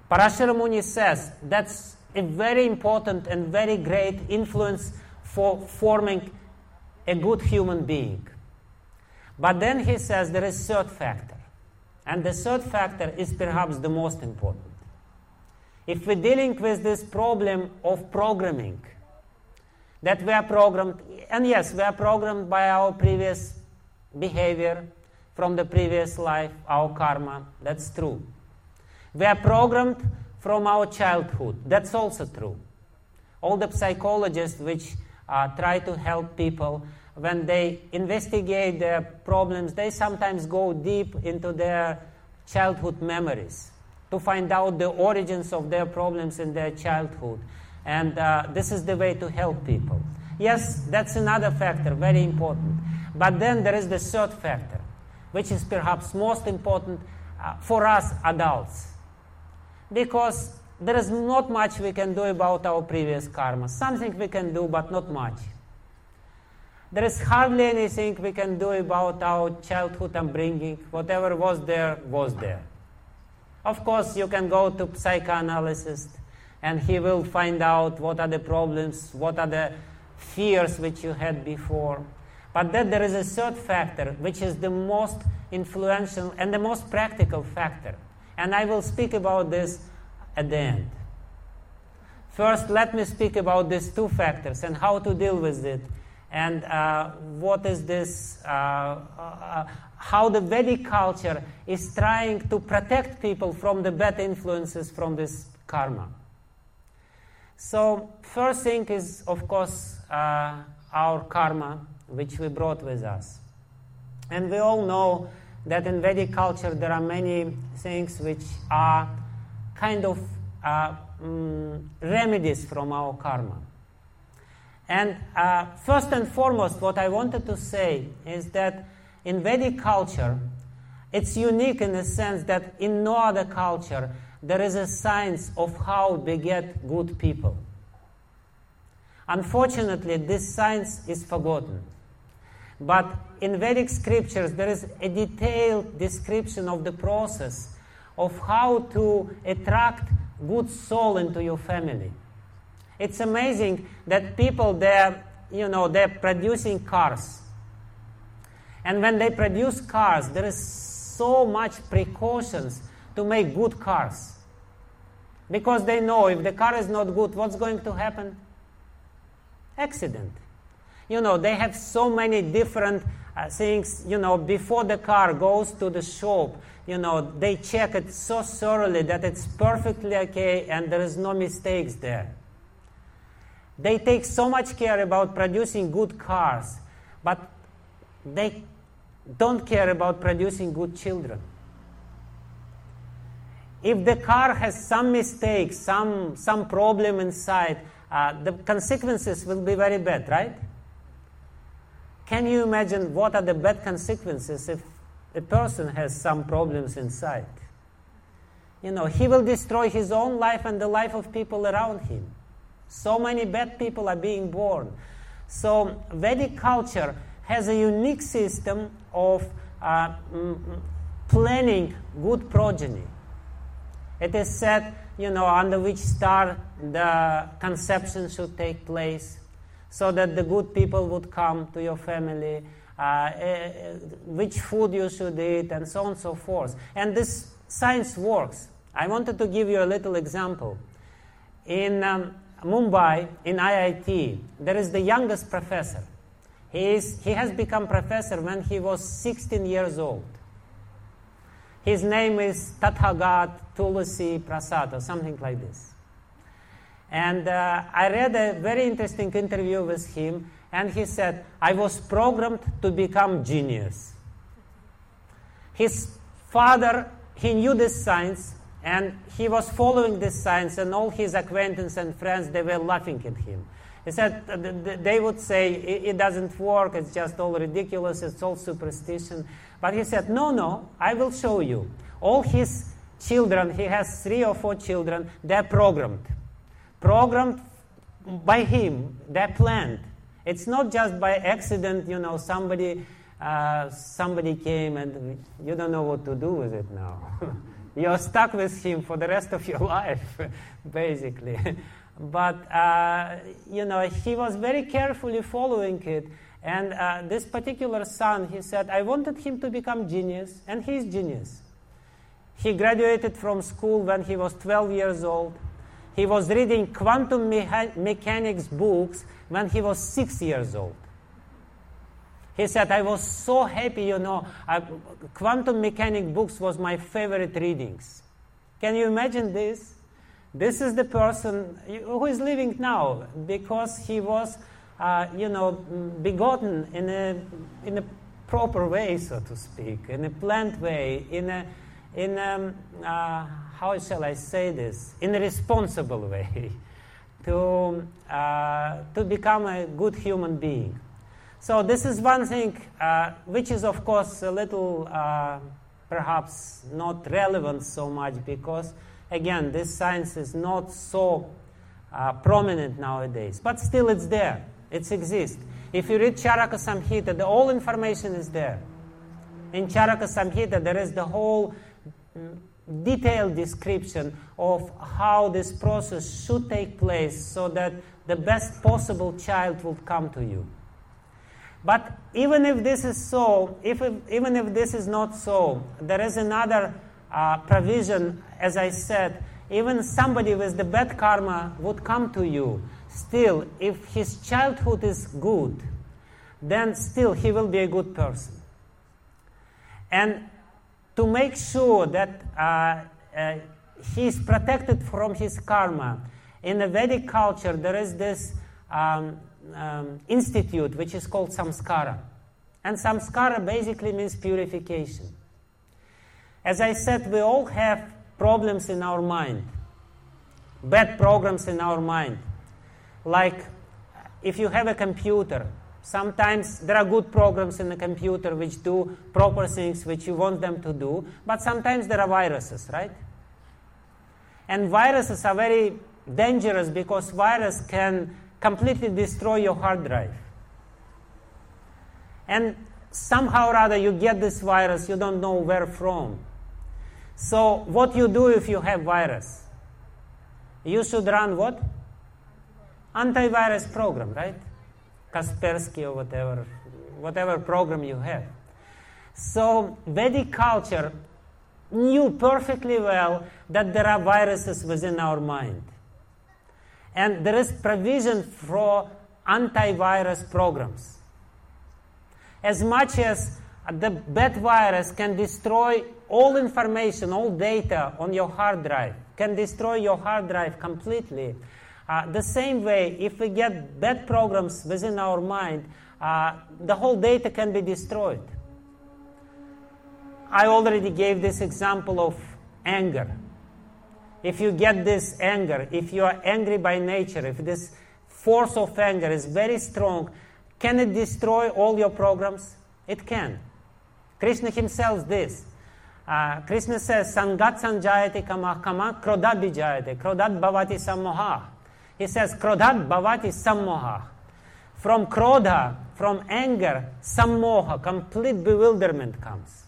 Parashara Muni says that's a very important and very great influence for forming a good human being. But then he says there is a third factor. And the third factor is perhaps the most important. If we're dealing with this problem of programming, that we are programmed, and yes, we are programmed by our previous behavior from the previous life, our karma, that's true. We are programmed from our childhood, that's also true. All the psychologists which uh, try to help people, when they investigate their problems, they sometimes go deep into their childhood memories to find out the origins of their problems in their childhood. And uh, this is the way to help people. Yes, that's another factor, very important. But then there is the third factor, which is perhaps most important uh, for us adults. Because there is not much we can do about our previous karma. Something we can do, but not much. There is hardly anything we can do about our childhood upbringing. Whatever was there, was there. Of course, you can go to psychoanalyst, and he will find out what are the problems, what are the fears which you had before. But then there is a third factor, which is the most influential and the most practical factor. And I will speak about this at the end. First, let me speak about these two factors and how to deal with it. And uh, what is this, uh, uh, how the Vedic culture is trying to protect people from the bad influences from this karma. So, first thing is, of course, uh, our karma, which we brought with us. And we all know that in Vedic culture there are many things which are kind of uh, mm, remedies from our karma. And uh, first and foremost, what I wanted to say is that in Vedic culture, it's unique in the sense that in no other culture there is a science of how to beget good people. Unfortunately, this science is forgotten. But in Vedic scriptures, there is a detailed description of the process of how to attract good soul into your family. It's amazing that people, they're, you know, they're producing cars. And when they produce cars, there is so much precautions to make good cars. Because they know if the car is not good, what's going to happen? Accident. You know, they have so many different uh, things, you know, before the car goes to the shop, you know, they check it so thoroughly that it's perfectly okay and there is no mistakes there. They take so much care about producing good cars, but they don't care about producing good children. If the car has some mistake, some, some problem inside, uh, the consequences will be very bad, right? Can you imagine what are the bad consequences if a person has some problems inside? You know, he will destroy his own life and the life of people around him. So many bad people are being born. So Vedic culture has a unique system of uh, m- planning good progeny. It is said, you know, under which star the conception should take place, so that the good people would come to your family, uh, uh, which food you should eat, and so on and so forth. And this science works. I wanted to give you a little example. In um, Mumbai, in I I T, there is the youngest professor. He, is, he has become professor when he was sixteen years old. His name is Tathagat Tulasi Prasad, or something like this. And uh, I read a very interesting interview with him, and he said, I was programmed to become genius. His father, he knew this science, and he was following this science, and all his acquaintances and friends, they were laughing at him. He said, they would say, it doesn't work, it's just all ridiculous, it's all superstition. But he said, no, no, I will show you. All his children, he has three or four children, they're programmed. Programmed by him, they're planned. It's not just by accident, you know, somebody, uh, somebody came and you don't know what to do with it now. You're stuck with him for the rest of your life, basically. But, uh, you know, he was very carefully following it. And uh, this particular son, he said, I wanted him to become genius, and he's genius. He graduated from school when he was twelve years old. He was reading quantum mecha- mechanics books when he was six years old. He said, I was so happy, you know, I, quantum mechanics books was my favorite readings. Can you imagine this? This is the person who is living now because he was, uh, you know, begotten in a, in a proper way, so to speak, in a planned way, in a, in a, uh, how shall I say this, in a responsible way to, uh, to become a good human being. So this is one thing uh, which is, of course, a little uh, perhaps not relevant so much because, again, this science is not so uh, prominent nowadays. But still it's there. It exists. If you read Charaka Samhita, the whole information is there. In Charaka Samhita, there is the whole mm, detailed description of how this process should take place so that the best possible child will come to you. But even if this is so, if it, even if this is not so, there is another uh, provision, as I said, even somebody with the bad karma would come to you. Still, if his childhood is good, then still he will be a good person. And to make sure that uh, uh, he is protected from his karma, in the Vedic culture there is this um, Um, institute which is called samskara. And samskara basically means purification. As I said, we all have problems in our mind, bad programs in our mind. Like if you have a computer, sometimes there are good programs in the computer which do proper things which you want them to do, but sometimes there are viruses, right? And viruses are very dangerous because virus can completely destroy your hard drive. And somehow or other you get this virus, you don't know where from. So what you do if you have virus? You should run what? Antivirus program, right? Kaspersky or whatever, whatever program you have. So Vedic culture knew perfectly well that there are viruses within our mind. And there is provision for antivirus programs. As much as the bad virus can destroy all information, all data on your hard drive, can destroy your hard drive completely, uh, the same way, if we get bad programs within our mind, uh, the whole data can be destroyed. I already gave this example of anger. If you get this anger, if you are angry by nature, if this force of anger is very strong, can it destroy all your programs? It can. Krishna himself this. Uh, Krishna says, Sangat sanjayate kama kama krodat bijayate, krodat bhavati sammoha. He says, krodat bhavati sammoha. From krodha, from anger, sammoha, complete bewilderment comes.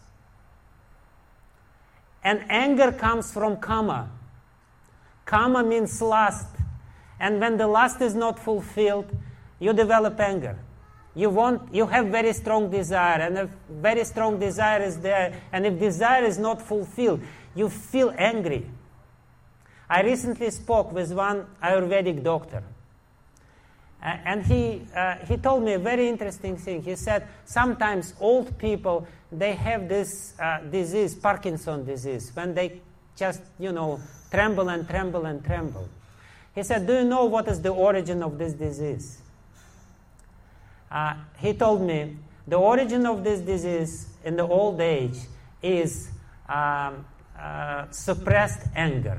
And anger comes from kama. Kama means lust. And when the lust is not fulfilled, you develop anger. You want, you have very strong desire, and if very strong desire is there, and if desire is not fulfilled, you feel angry. I recently spoke with one Ayurvedic doctor, uh, and he uh, he told me a very interesting thing. He said sometimes old people, they have this uh, disease, Parkinson disease, when they just, you know, tremble and tremble and tremble. He said, do you know what is the origin of this disease? Uh, he told me the origin of this disease in the old age is um, uh, suppressed anger.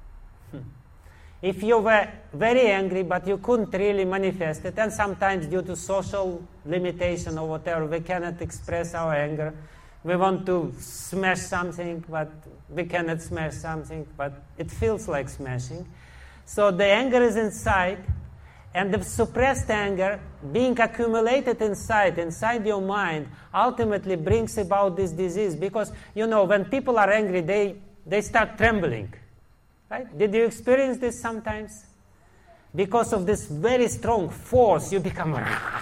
If you were very angry but you couldn't really manifest it, and sometimes due to social limitation or whatever, we cannot express our anger. We want to smash something, but we cannot smash something, but it feels like smashing. So the anger is inside, and the suppressed anger being accumulated inside, inside your mind, ultimately brings about this disease. Because, you know, when people are angry, they they start trembling. Right? Did you experience this sometimes? Because of this very strong force, you become...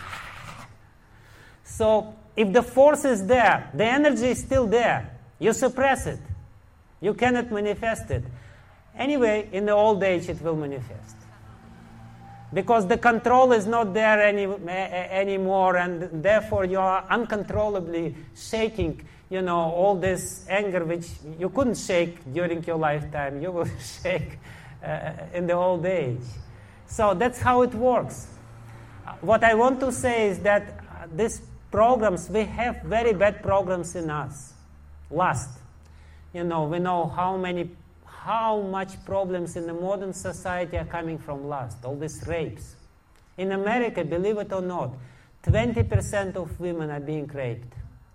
So if the force is there, the energy is still there. You suppress it. You cannot manifest it. Anyway, in the old age, it will manifest. Because the control is not there any, anymore, and therefore you are uncontrollably shaking, you know, all this anger which you couldn't shake during your lifetime. You will shake uh, in the old age. So that's how it works. What I want to say is that uh, these programs, we have very bad programs in us. Lust. You know, we know how many, how much problems in the modern society are coming from lust, all these rapes. In America, believe it or not, twenty percent of women are being raped.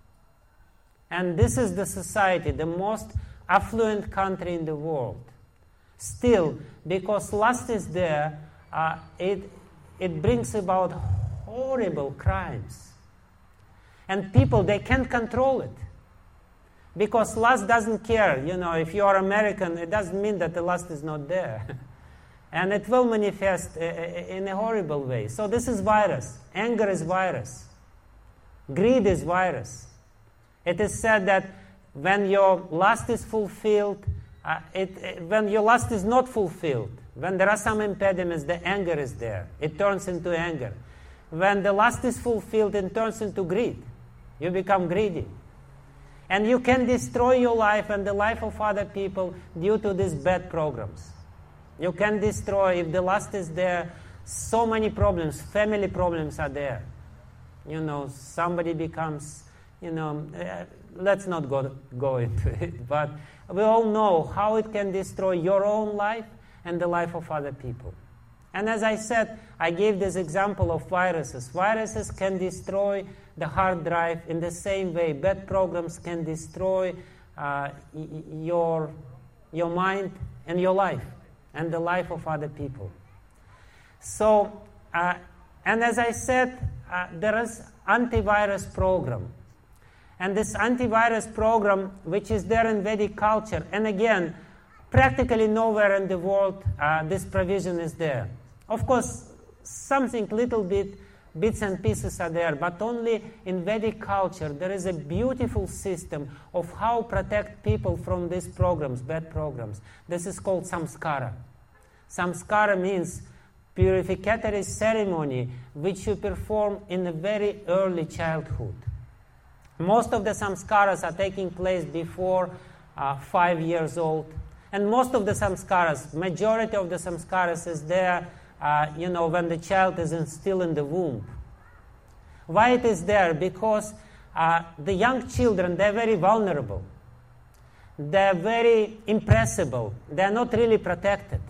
And this is the society, the most affluent country in the world. Still, because lust is there, uh, it, it brings about horrible crimes. And people, they can't control it. Because lust doesn't care. You know, if you are American, it doesn't mean that the lust is not there. And it will manifest in a horrible way. So this is virus. Anger is virus. Greed is virus. It is said that when your lust is fulfilled, uh, it, it, when your lust is not fulfilled, when there are some impediments, the anger is there. It turns into anger. When the lust is fulfilled, it turns into greed. You become greedy. And you can destroy your life and the life of other people due to these bad programs. You can destroy, if the lust is there, so many problems, family problems are there. You know, somebody becomes, you know, uh, let's not go, go into it, but we all know how it can destroy your own life and the life of other people. And as I said, I gave this example of viruses. Viruses can destroy the hard drive in the same way. Bad programs can destroy uh, y- your, your mind and your life and the life of other people. So, uh, and as I said, uh, there is antivirus program. And this antivirus program, which is there in Vedic culture, and again, practically nowhere in the world uh, this provision is there. Of course, something little bit, bits and pieces are there, but only in Vedic culture there is a beautiful system of how protect people from these programs, bad programs. This is called samskara. Samskara means purificatory ceremony which you perform in a very early childhood. Most of the samskaras are taking place before uh, five years old. And most of the samskaras, majority of the samskaras is there, uh, you know, when the child is in, still in the womb. Why it is there? Because uh, the young children, they're very vulnerable. They're very impressible. They're not really protected.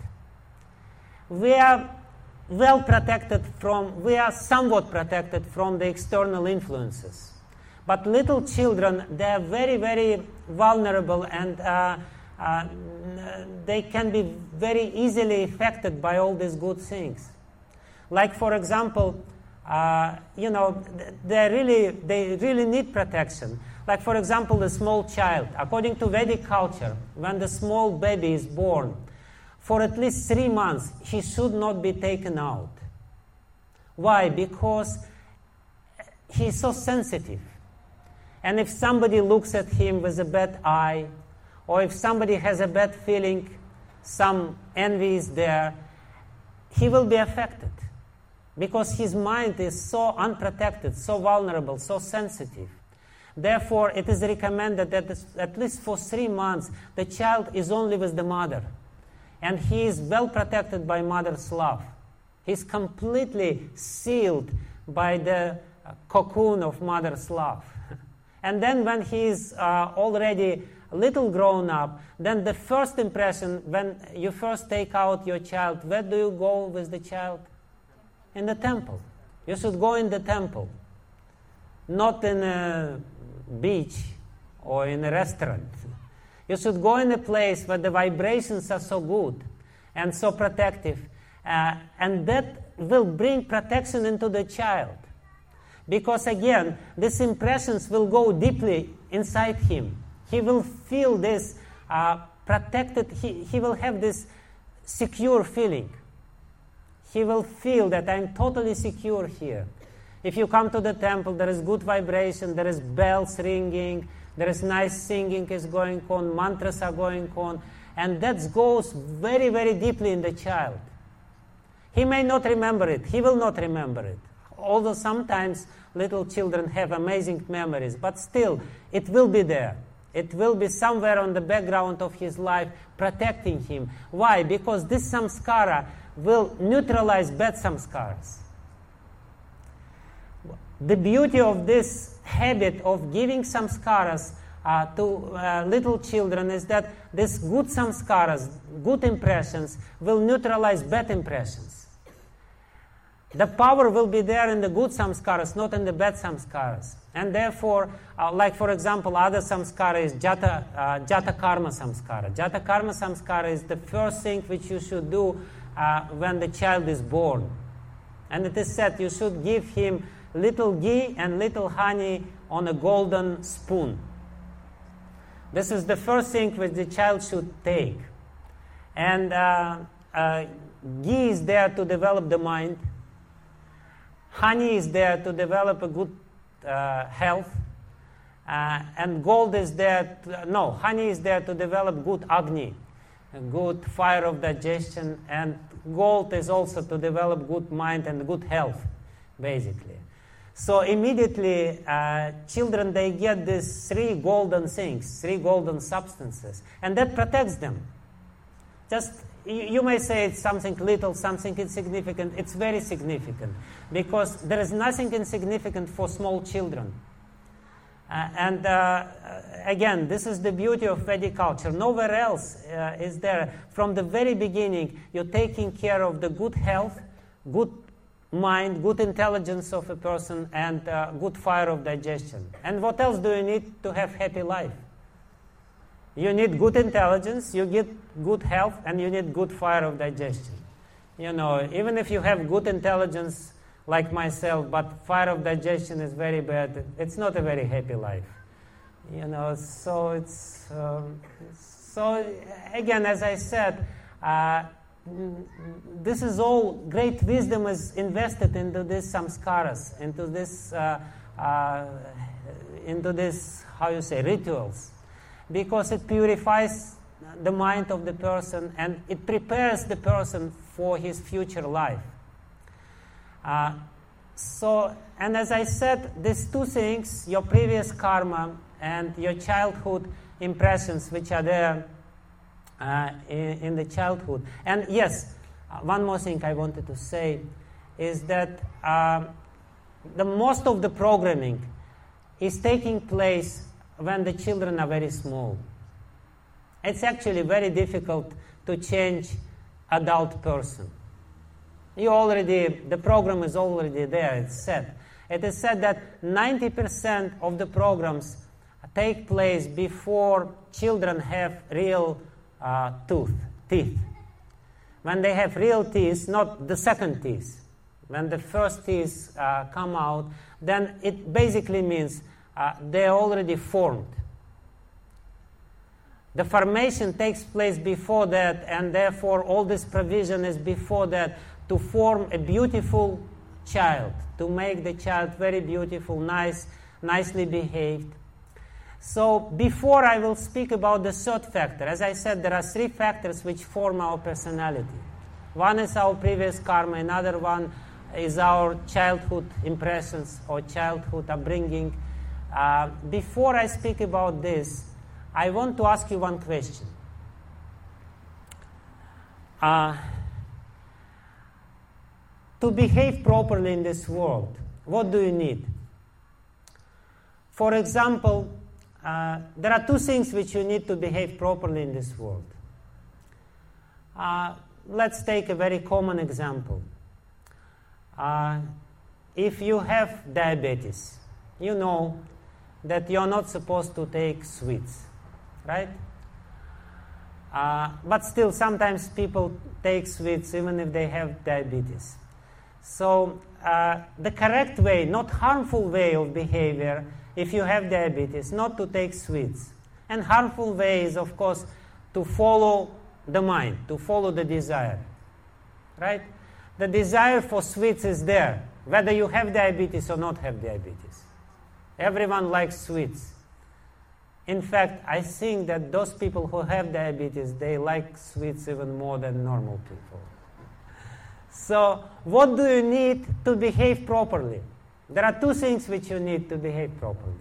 We are well protected from, we are somewhat protected from the external influences. But little children, they are very, very vulnerable, and uh, uh, they can be very easily affected by all these good things. Like, for example, uh, you know, they really, they really need protection. Like, for example, the small child. According to Vedic culture, when the small baby is born, for at least three months, he should not be taken out. Why? Because he's so sensitive. And if somebody looks at him with a bad eye, or if somebody has a bad feeling, some envy is there, he will be affected. Because his mind is so unprotected, so vulnerable, so sensitive. Therefore, it is recommended that at least for three months, the child is only with the mother. And he is well protected by mother's love. He's completely sealed by the cocoon of mother's love. And then when he is uh, already a little grown up, then the first impression, when you first take out your child, where do you go with the child? In the temple. You should go in the temple, not in a beach or in a restaurant. You should go in a place where the vibrations are so good and so protective, uh, and that will bring protection into the child. Because again, these impressions will go deeply inside him. He will feel this uh, protected, he, he will have this secure feeling. He will feel that I'm totally secure here. If you come to the temple, there is good vibration, there is bells ringing, there is nice singing is going on, mantras are going on, and that goes very, very deeply in the child. He may not remember it, he will not remember it. Although sometimes little children have amazing memories, but still, it will be there. It will be somewhere on the background of his life protecting him. Why? Because this samskara will neutralize bad samskaras. The beauty of this habit of giving samskaras uh, to uh, little children is that these good samskaras, good impressions, will neutralize bad impressions. The power will be there in the good samskaras, not in the bad samskaras. And therefore, uh, like for example, other samskara is jata, uh, jata karma samskara. Jata karma samskara is the first thing which you should do uh, when the child is born. And it is said you should give him little ghee and little honey on a golden spoon. This is the first thing which the child should take. And uh, uh, ghee is there to develop the mind. Honey is there to develop a good uh, health. Uh, and gold is there, to, no, honey is there to develop good agni, a good fire of digestion. And gold is also to develop good mind and good health, basically. So immediately, uh, children, they get these three golden things, three golden substances, and that protects them. Just, you, you may say it's something little, something insignificant. It's very significant, because there is nothing insignificant for small children. Uh, and uh, again, this is the beauty of Vedic culture. Nowhere else uh, is there. From the very beginning, you're taking care of the good health, good mind, good intelligence of a person, and uh, good fire of digestion. And what else do you need to have happy life? You need good intelligence, you get good health, and you need good fire of digestion. You know, even if you have good intelligence like myself, but fire of digestion is very bad, it's not a very happy life. You know, so it's, um, so again, as I said, uh, this is all, great wisdom is invested into these samskaras, into this, uh, uh, into this, how you say, rituals, because it purifies the mind of the person and it prepares the person for his future life. Uh, so, and as I said, these two things, your previous karma and your childhood impressions, which are there Uh, in, in the childhood. And yes, uh, one more thing I wanted to say is that uh, the most of the programming is taking place when the children are very small. It's actually very difficult to change adult person. You already, the program is already there, it's set. It is said that ninety percent of the programs take place before children have real Uh, tooth, teeth. When they have real teeth, not the second teeth, when the first teeth uh, come out, then it basically means uh, they're already formed. The formation takes place before that, and therefore all this provision is before that to form a beautiful child, to make the child very beautiful, nice, nicely behaved. So before I will speak about the third factor, as I said, there are three factors which form our personality. One is our previous karma, another one is our childhood impressions or childhood upbringing. Uh, before I speak about this, I want to ask you one question. Uh, to behave properly in this world, what do you need? For example, Uh, there are two things which you need to behave properly in this world. Uh, let's take a very common example. Uh, if you have diabetes, you know that you're not supposed to take sweets, right? Uh, but still, sometimes people take sweets even if they have diabetes. So uh, the correct way, not harmful way of behavior, if you have diabetes, not to take sweets. And harmful way is, of course, to follow the mind, to follow the desire, right? The desire for sweets is there, whether you have diabetes or not have diabetes. Everyone likes sweets. In fact, I think that those people who have diabetes, they like sweets even more than normal people. So, what do you need to behave properly? There are two things which you need to behave properly.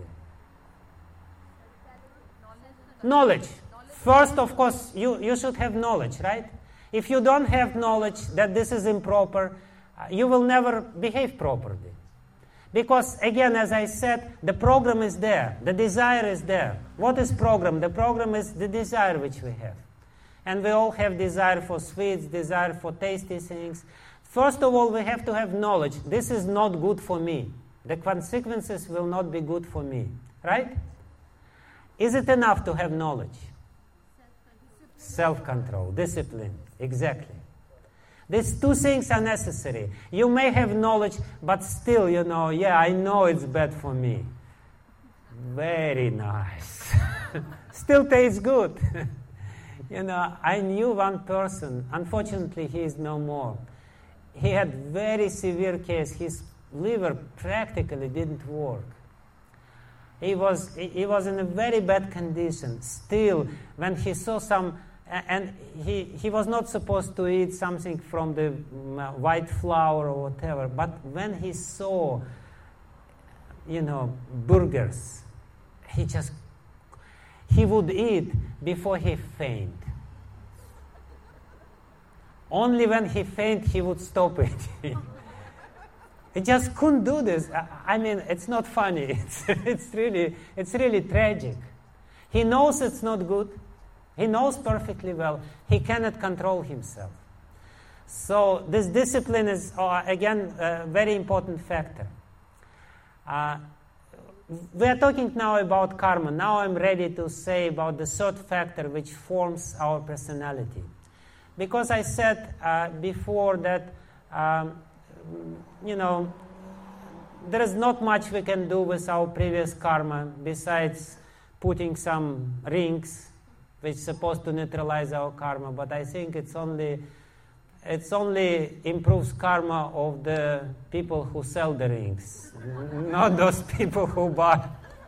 Knowledge. First, of course, you, you should have knowledge, right? If you don't have knowledge that this is improper, uh, you will never behave properly. Because, again, as I said, the program is there. The desire is there. What is program? The program is the desire which we have. And we all have desire for sweets, desire for tasty things. First of all, we have to have knowledge. This is not good for me. The consequences will not be good for me. Right? Is it enough to have knowledge? Self-control, discipline. Exactly. These two things are necessary. You may have knowledge, but still, you know, yeah, I know it's bad for me. Very nice. Still tastes good. You know, I knew one person, unfortunately he is no more. He had very severe case. His liver practically didn't work. He was, he was in a very bad condition. Still, when he saw some, and he, he was not supposed to eat something from the white flour or whatever, but when he saw, you know, burgers, he just, he would eat before he faint. Only when he faint, he would stop it. He just couldn't do this. I mean, it's not funny. It's, it's, really, it's really tragic. He knows it's not good. He knows perfectly well. He cannot control himself. So this discipline is, uh, again, a very important factor. Uh, we are talking now about karma. Now I'm ready to say about the third factor which forms our personality. Because I said uh, before that, um, you know, there is not much we can do with our previous karma besides putting some rings which is supposed to neutralize our karma. But I think it's only, it's only improves karma of the people who sell the rings, not those people who buy.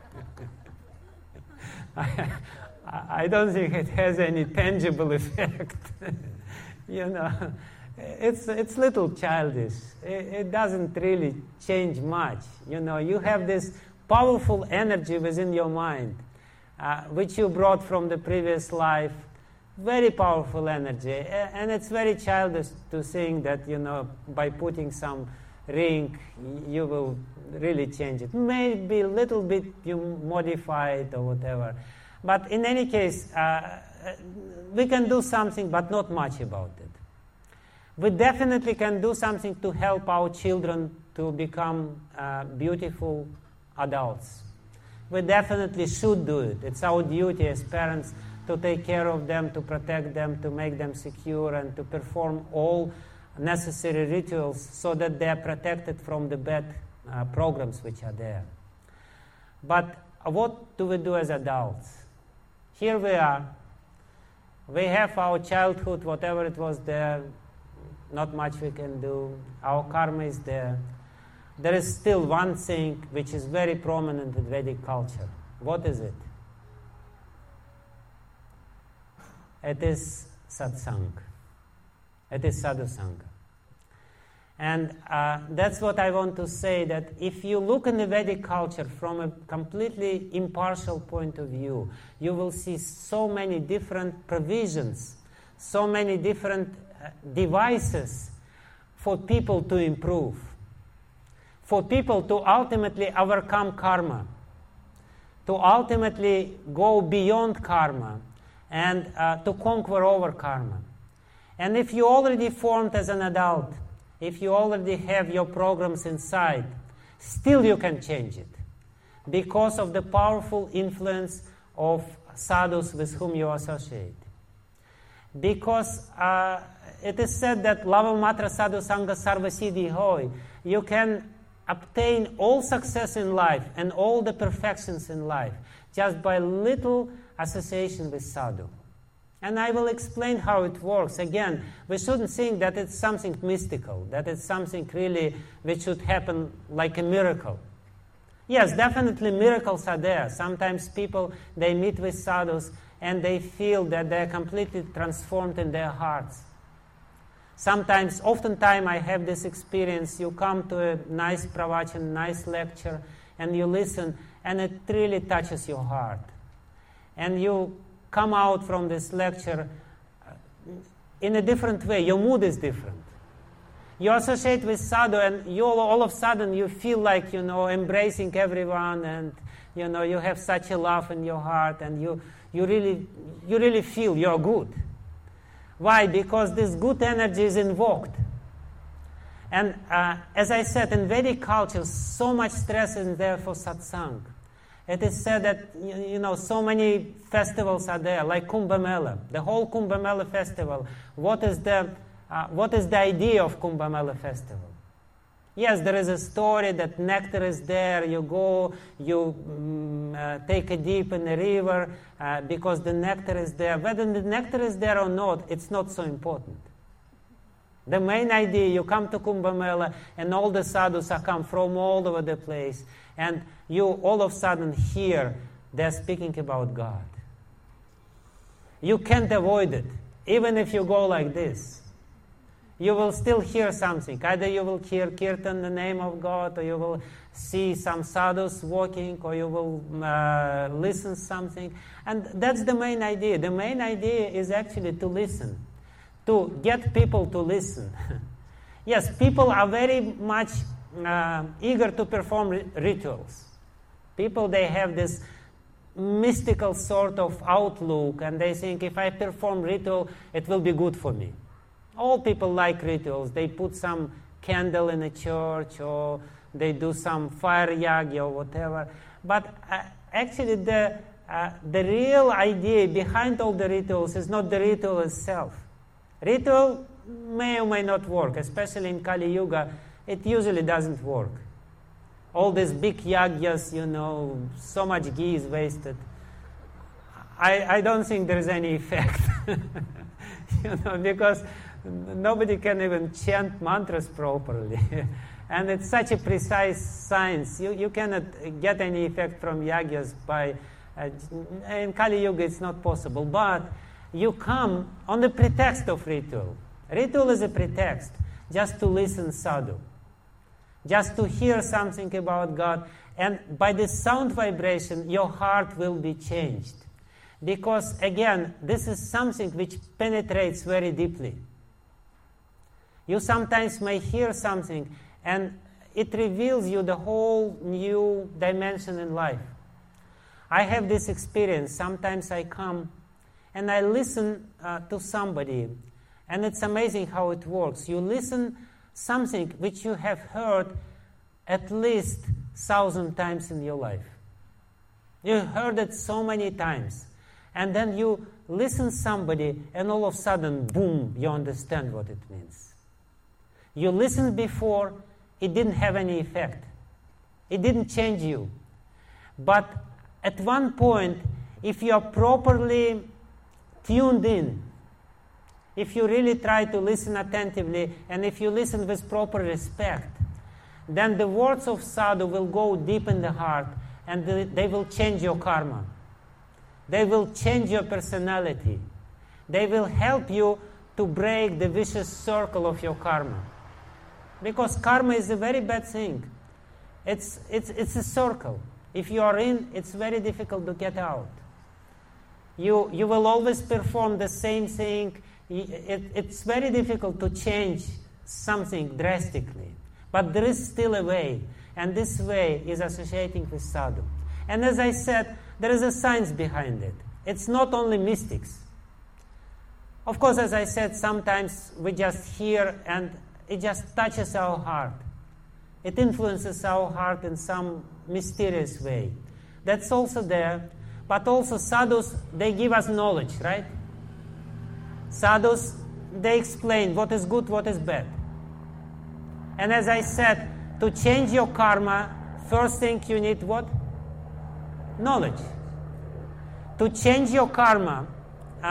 I, I don't think it has any tangible effect. You know, it's it's little childish. It, it doesn't really change much. You know, you have this powerful energy within your mind, uh, which you brought from the previous life. Very powerful energy, and it's very childish to think that, you know, by putting some ring, you will really change it. Maybe a little bit you modify it or whatever. But in any case, uh, we can do something, but not much about it. We definitely can do something to help our children to become uh, beautiful adults. We definitely should do it. It's our duty as parents to take care of them, to protect them, to make them secure, and to perform all necessary rituals so that they are protected from the bad uh, programs which are there. But what do we do as adults? Here we are. We have our childhood, whatever it was there, not much we can do. Our karma is there. There is still one thing which is very prominent in Vedic culture. What is it? It is satsang. It is sadhusanga. And uh, that's what I want to say, that if you look in the Vedic culture from a completely impartial point of view, you will see so many different provisions, so many different uh, devices for people to improve, for people to ultimately overcome karma, to ultimately go beyond karma, and uh, to conquer over karma. And if you already formed as an adult, if you already have your programs inside, still you can change it because of the powerful influence of sadhus with whom you associate. Because uh, it is said that lava matra sadhu sangha sarva siddhi hoy, you can obtain all success in life and all the perfections in life just by little association with sadhu. And I will explain how it works. Again, we shouldn't think that it's something mystical, that it's something really which should happen like a miracle. Yes, definitely miracles are there. Sometimes people, they meet with sadhus and they feel that they're completely transformed in their hearts. Sometimes, oftentimes I have this experience, you come to a nice pravachan, nice lecture, and you listen, and it really touches your heart. And you come out from this lecture in a different way. Your mood is different. You associate with sadhu, and you all, all of a sudden you feel like, you know, embracing everyone, and you know you have such a love in your heart, and you you really you really feel you're good. Why? Because this good energy is invoked. And uh, as I said, in Vedic culture, so much stress is there for satsang. It is said that, you know, so many festivals are there, like Kumbh Mela. The whole Kumbh Mela festival. What is the, uh, what is the idea of Kumbh Mela festival? Yes, there is a story that nectar is there. You go, you um, uh, take a dip in the river uh, because the nectar is there. Whether the nectar is there or not, it's not so important. The main idea, you come to Kumbh Mela and all the sadhus are come from all over the place. And you all of a sudden hear they're speaking about God. You can't avoid it. Even if you go like this, you will still hear something. Either you will hear kirtan in the name of God, or you will see some sadhus walking, or you will uh, listen something. And that's the main idea. The main idea is actually to listen, to get people to listen. Yes, people are very much uh, eager to perform ri- rituals. People, they have this mystical sort of outlook, and they think if I perform ritual, it will be good for me. All people like rituals. They put some candle in a church, or they do some fire yagya or whatever. But uh, actually the, uh, the real idea behind all the rituals is not the ritual itself. Ritual may or may not work, especially in Kali Yuga. It usually doesn't work. All these big yagyas, you know, so much ghee is wasted. I, I don't think there is any effect, you know, because nobody can even chant mantras properly. And it's such a precise science. You, you cannot get any effect from yagyas by... Uh, in Kali Yuga, it's not possible. But you come on the pretext of ritual. Ritual is a pretext just to listen sadhu, just to hear something about God. And by the sound vibration, your heart will be changed. Because, again, this is something which penetrates very deeply. You sometimes may hear something, and it reveals you the whole new dimension in life. I have this experience. Sometimes I come and I listen uh, to somebody, and it's amazing how it works. You listen something which you have heard at least thousand times in your life. You heard it so many times, and then you listen somebody, and all of a sudden, boom, you understand what it means. You listened before, it didn't have any effect. It didn't change you. But at one point, if you are properly tuned in, if you really try to listen attentively, and if you listen with proper respect, then the words of sadhu will go deep in the heart, and they will change your karma. They will change your personality. They will help you to break the vicious circle of your karma. Because karma is a very bad thing. It's, it's, it's a circle. If you are in, it's very difficult to get out. You, you will always perform the same thing. It, it's very difficult to change something drastically. But there is still a way. And this way is associating with sadhu. And as I said, there is a science behind it. It's not only mystics. Of course, as I said, sometimes we just hear and it just touches our heart. It influences our heart in some mysterious way. That's also there. But also sadhus, they give us knowledge, right? Sadhus, they explain what is good, what is bad. And as I said, to change your karma, first thing you need what? Knowledge. To change your karma, uh,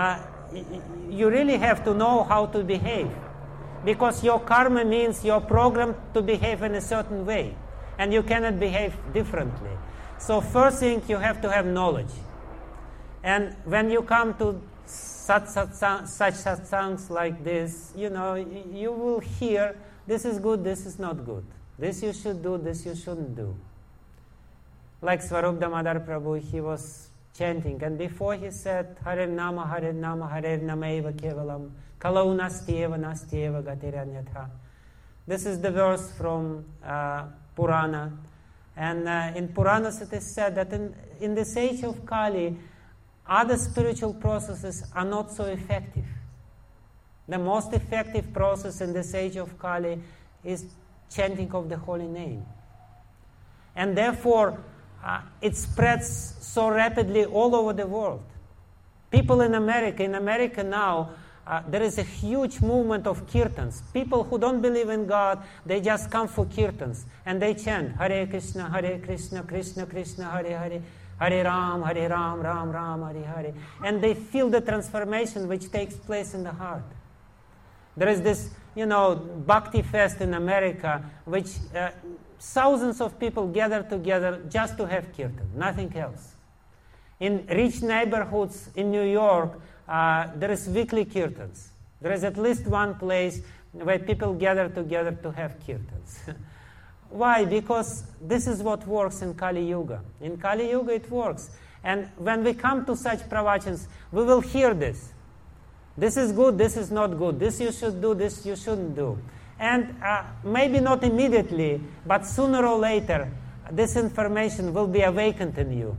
y- y- you really have to know how to behave. Because your karma means you're programmed to behave in a certain way. And you cannot behave differently. So first thing, you have to have knowledge. And when you come to such such such satsangs like this, you know, you will hear, this is good, this is not good. This you should do, this you shouldn't do. Like Swarup Damodar Prabhu, he was chanting, and before he said, Hare Nama, Hare Nama, Hare Namaiva Kevalam, Kalau Nastyeva, Nastyeva Gatiranyatha. This is the verse from uh, Purana. And uh, in Puranas it is said that in, in this age of Kali, other spiritual processes are not so effective. The most effective process in this age of Kali is chanting of the holy name. And therefore, uh, it spreads so rapidly all over the world. People in America, in America now, uh, there is a huge movement of kirtans. People who don't believe in God, they just come for kirtans. And they chant, Hare Krishna, Hare Krishna, Krishna Krishna, Hare Hare, Hare Ram, Hare Ram, Ram Ram, Hare Hare. And they feel the transformation which takes place in the heart. There is this, you know, Bhakti Fest in America, which uh, thousands of people gather together just to have kirtan, nothing else. In rich neighborhoods in New York, uh, there is weekly kirtans. There is at least one place where people gather together to have kirtans. Why? Because this is what works in Kali Yuga. In Kali Yuga it works. And when we come to such pravachans, we will hear this. This is good, this is not good. This you should do, this you shouldn't do. And uh, maybe not immediately, but sooner or later, this information will be awakened in you.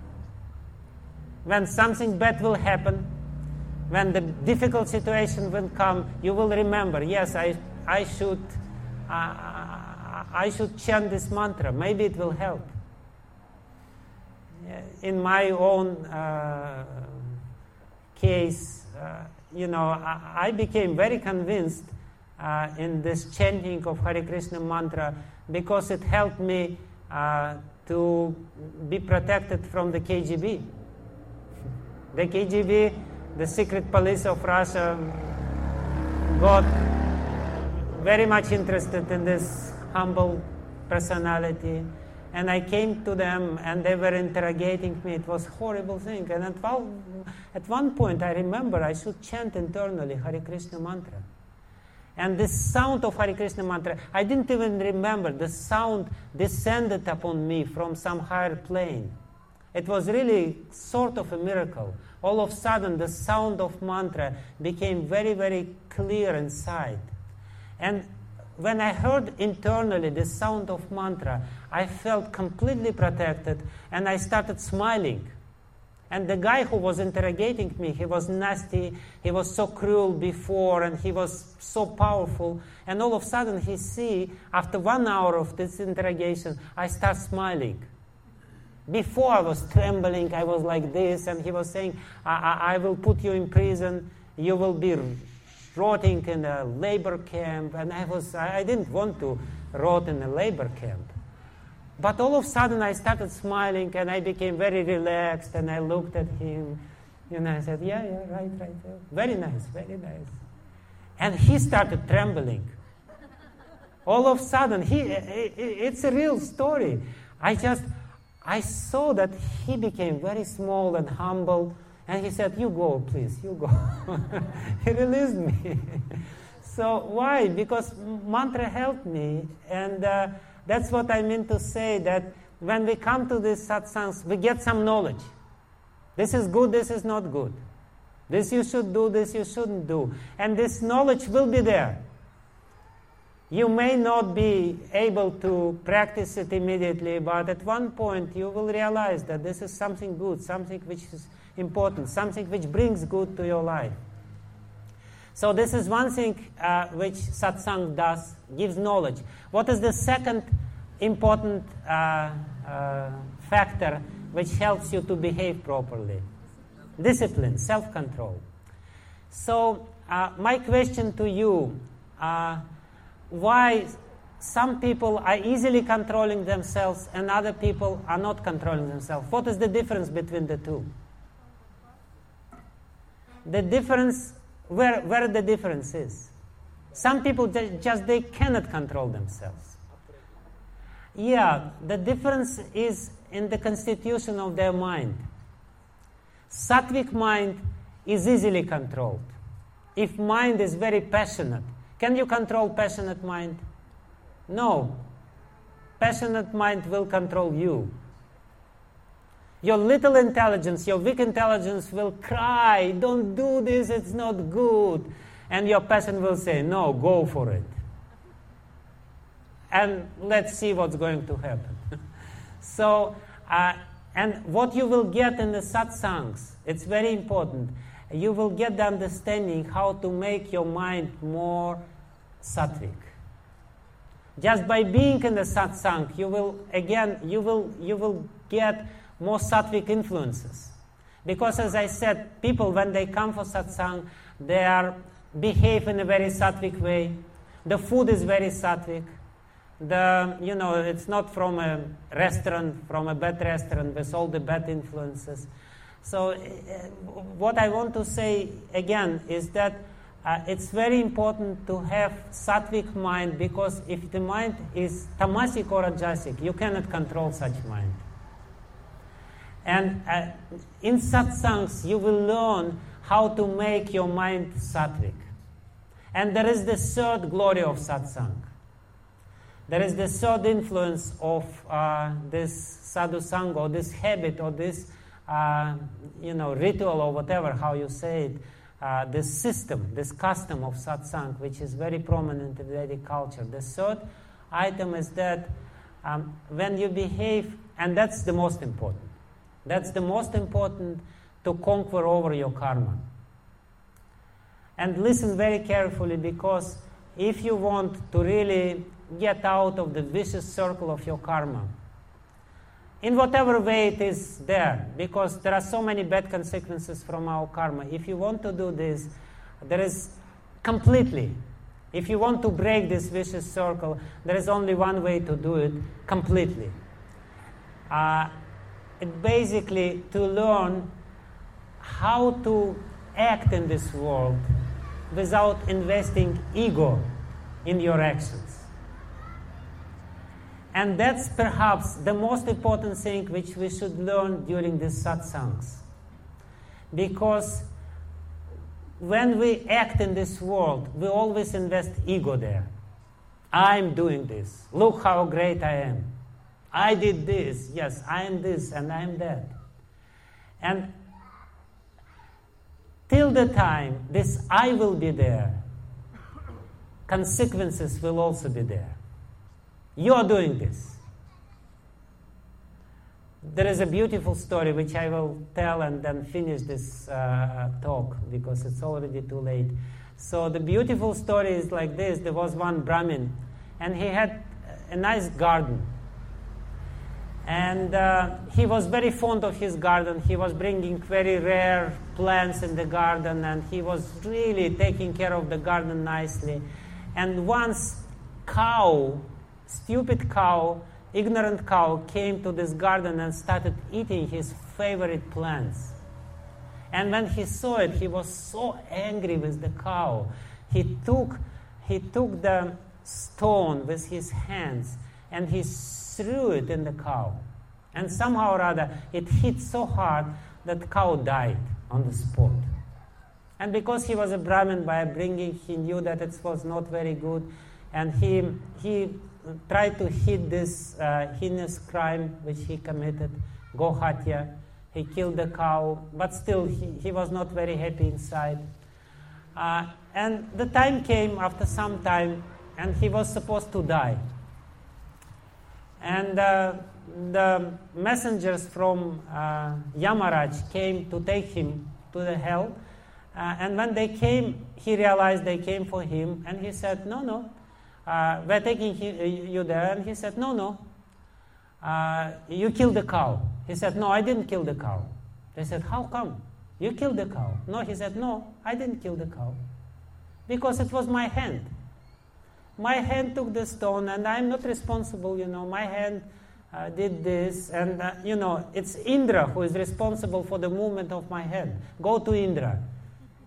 When something bad will happen, when the difficult situation will come, you will remember, yes, I, I should uh, I should chant this mantra. Maybe it will help. In my own uh, case, uh, you know, I, I became very convinced uh, in this chanting of Hare Krishna mantra because it helped me uh, to be protected from the K G B. The K G B, the secret police of Russia, got very much interested in this humble personality. And I came to them and they were interrogating me. It was a horrible thing. And at one, at one point I remember I should chant internally Hare Krishna mantra. And this sound of Hare Krishna mantra, I didn't even remember. The sound descended upon me from some higher plane. It was really sort of a miracle. All of a sudden the sound of mantra became very, very clear inside. And when I heard internally the sound of mantra, I felt completely protected and I started smiling. And the guy who was interrogating me, he was nasty, he was so cruel before and he was so powerful. And all of a sudden he see, after one hour of this interrogation, I start smiling. Before I was trembling, I was like this, and he was saying, I, I, I will put you in prison, you will be rotting in a labor camp. And I was, I didn't want to rot in a labor camp. But all of a sudden I started smiling and I became very relaxed and I looked at him and I said, yeah, yeah, right, right, yeah. Very nice, very nice. And he started trembling. All of a sudden, he, it, it's a real story. I just, I saw that he became very small and humble. And he said, you go, please, you go. He released me. So why? Because mantra helped me. And uh, that's what I mean to say, that when we come to these satsangs, we get some knowledge. This is good, this is not good. This you should do, this you shouldn't do. And this knowledge will be there. You may not be able to practice it immediately, but at one point you will realize that this is something good, something which is important, something which brings good to your life. So this is one thing uh, which satsang does, gives knowledge. What is the second important uh, uh, factor which helps you to behave properly? Discipline, self-control. So uh, my question to you, uh, why some people are easily controlling themselves and other people are not controlling themselves? What is the difference between the two? the difference, where, where the difference is. Some people ju- just, they cannot control themselves. Yeah, the difference is in the constitution of their mind. Sattvic mind is easily controlled. If mind is very passionate, can you control passionate mind? No. Passionate mind will control you. Your little intelligence, your weak intelligence will cry, don't do this, it's not good. And your passion will say, no, go for it. And let's see what's going to happen. so, uh, and what you will get in the satsangs, it's very important. You will get the understanding how to make your mind more sattvic. Just by being in the satsang, you will, again, you will, you will get more sattvic influences. Because as I said, people, when they come for satsang, they are behave in a very sattvic way. The food is very sattvic. The, you know, it's not from a restaurant, from a bad restaurant with all the bad influences. So uh, what I want to say again is that uh, it's very important to have sattvic mind, because if the mind is tamasic or rajasic, you cannot control such mind. And uh, in satsangs, you will learn how to make your mind sattvic. And there is the third glory of satsang. There is the third influence of uh, this sadhu sangha, or this habit, or this uh, you know, ritual, or whatever, how you say it, uh, this system, this custom of satsang, which is very prominent in Vedic culture. The third item is that um, when you behave, and that's the most important, that's the most important to conquer over your karma. And listen very carefully, because if you want to really get out of the vicious circle of your karma, in whatever way it is there, because there are so many bad consequences from our karma. If you want to do this, there is completely, if you want to break this vicious circle, there is only one way to do it completely. Uh, it basically to learn how to act in this world without investing ego in your actions. And that's perhaps the most important thing which we should learn during these satsangs. Because when we act in this world, we always invest ego there. I'm doing this. Look how great I am. I did this. Yes, I am this and I am that. And till the time this I will be there, consequences will also be there. You are doing this. There is a beautiful story which I will tell and then finish this uh, talk, because it's already too late. So the beautiful story is like this. There was one Brahmin, and he had a nice garden. And uh, he was very fond of his garden. He was bringing very rare plants in the garden, and he was really taking care of the garden nicely. And once cow, stupid cow, ignorant cow, came to this garden and started eating his favorite plants. And when he saw it, he was so angry with the cow. He took, he took the stone with his hands and he threw it in the cow. And somehow or other, it hit so hard that the cow died on the spot. And because he was a Brahmin by upbringing, he knew that it was not very good. And he, he tried to hide this uh, heinous crime which he committed, Gohatya. He killed the cow, but still he, he was not very happy inside. Uh, and the time came after some time, and he was supposed to die. And uh, the messengers from uh, Yamaraj came to take him to the hell. Uh, and when they came, he realized they came for him, and he said, no, no. Uh, we're taking he, you there. And he said, no, no. Uh, you killed the cow. He said, no, I didn't kill the cow. They said, how come? You killed the cow. No, he said, no, I didn't kill the cow. Because it was my hand. My hand took the stone, and I'm not responsible, you know. My hand uh, did this, and, uh, you know, it's Indra who is responsible for the movement of my hand. Go to Indra.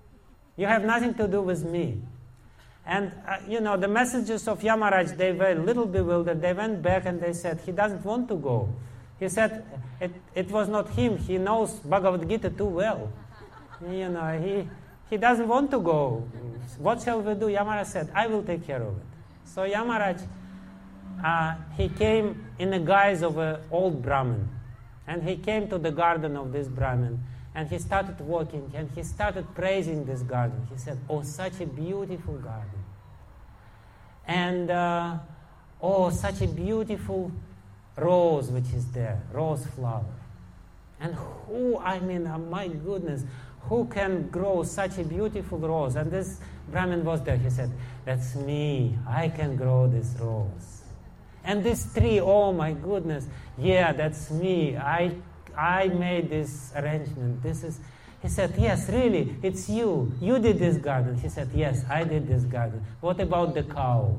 You have nothing to do with me. And, uh, you know, the messengers of Yamaraj, they were a little bewildered. They went back and they said, he doesn't want to go. He said, it, it was not him. He knows Bhagavad Gita too well. You know, he, he doesn't want to go. What shall we do? Yamaraj said, I will take care of it. So Yamaraj, uh, he came in the guise of an old Brahmin. And he came to the garden of this Brahmin. And he started walking, and he started praising this garden. He said, oh, such a beautiful garden. And, uh, oh, such a beautiful rose which is there, rose flower. And who, I mean, oh, my goodness, who can grow such a beautiful rose? And this Brahmin was there. He said, that's me. I can grow this rose. And this tree, oh, my goodness, yeah, that's me. I I made this arrangement. This is, he said, yes, really, it's you. You did this garden. He said, yes, I did this garden. What about the cow?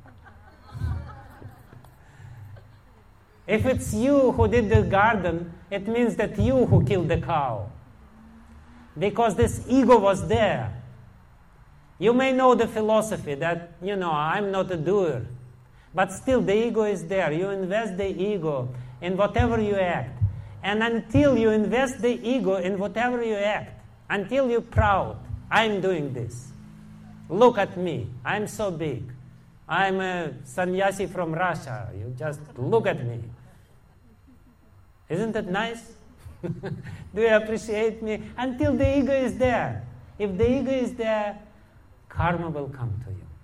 If it's you who did the garden, it means that you who killed the cow. Because this ego was there. You may know the philosophy that, you know, I'm not a doer. But still the ego is there. You invest the ego in whatever you act. And until you invest the ego in whatever you act, until you're proud, I'm doing this. Look at me. I'm so big. I'm a sannyasi from Russia. You just look at me. Isn't it nice? Do you appreciate me? Until the ego is there. If the ego is there, karma will come to you.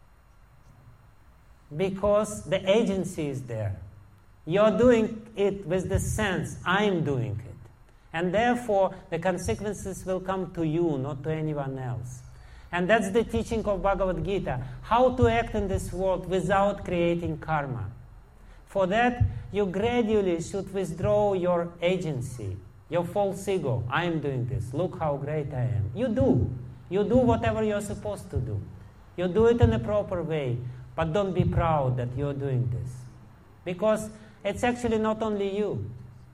Because the agency is there. You're doing it with the sense, I'm doing it. And therefore, the consequences will come to you, not to anyone else. And that's the teaching of Bhagavad Gita, how to act in this world without creating karma. For that, you gradually should withdraw your agency, your false ego. I'm doing this. Look how great I am. You do. You do whatever you're supposed to do. You do it in a proper way, but don't be proud that you're doing this. Because it's actually not only you.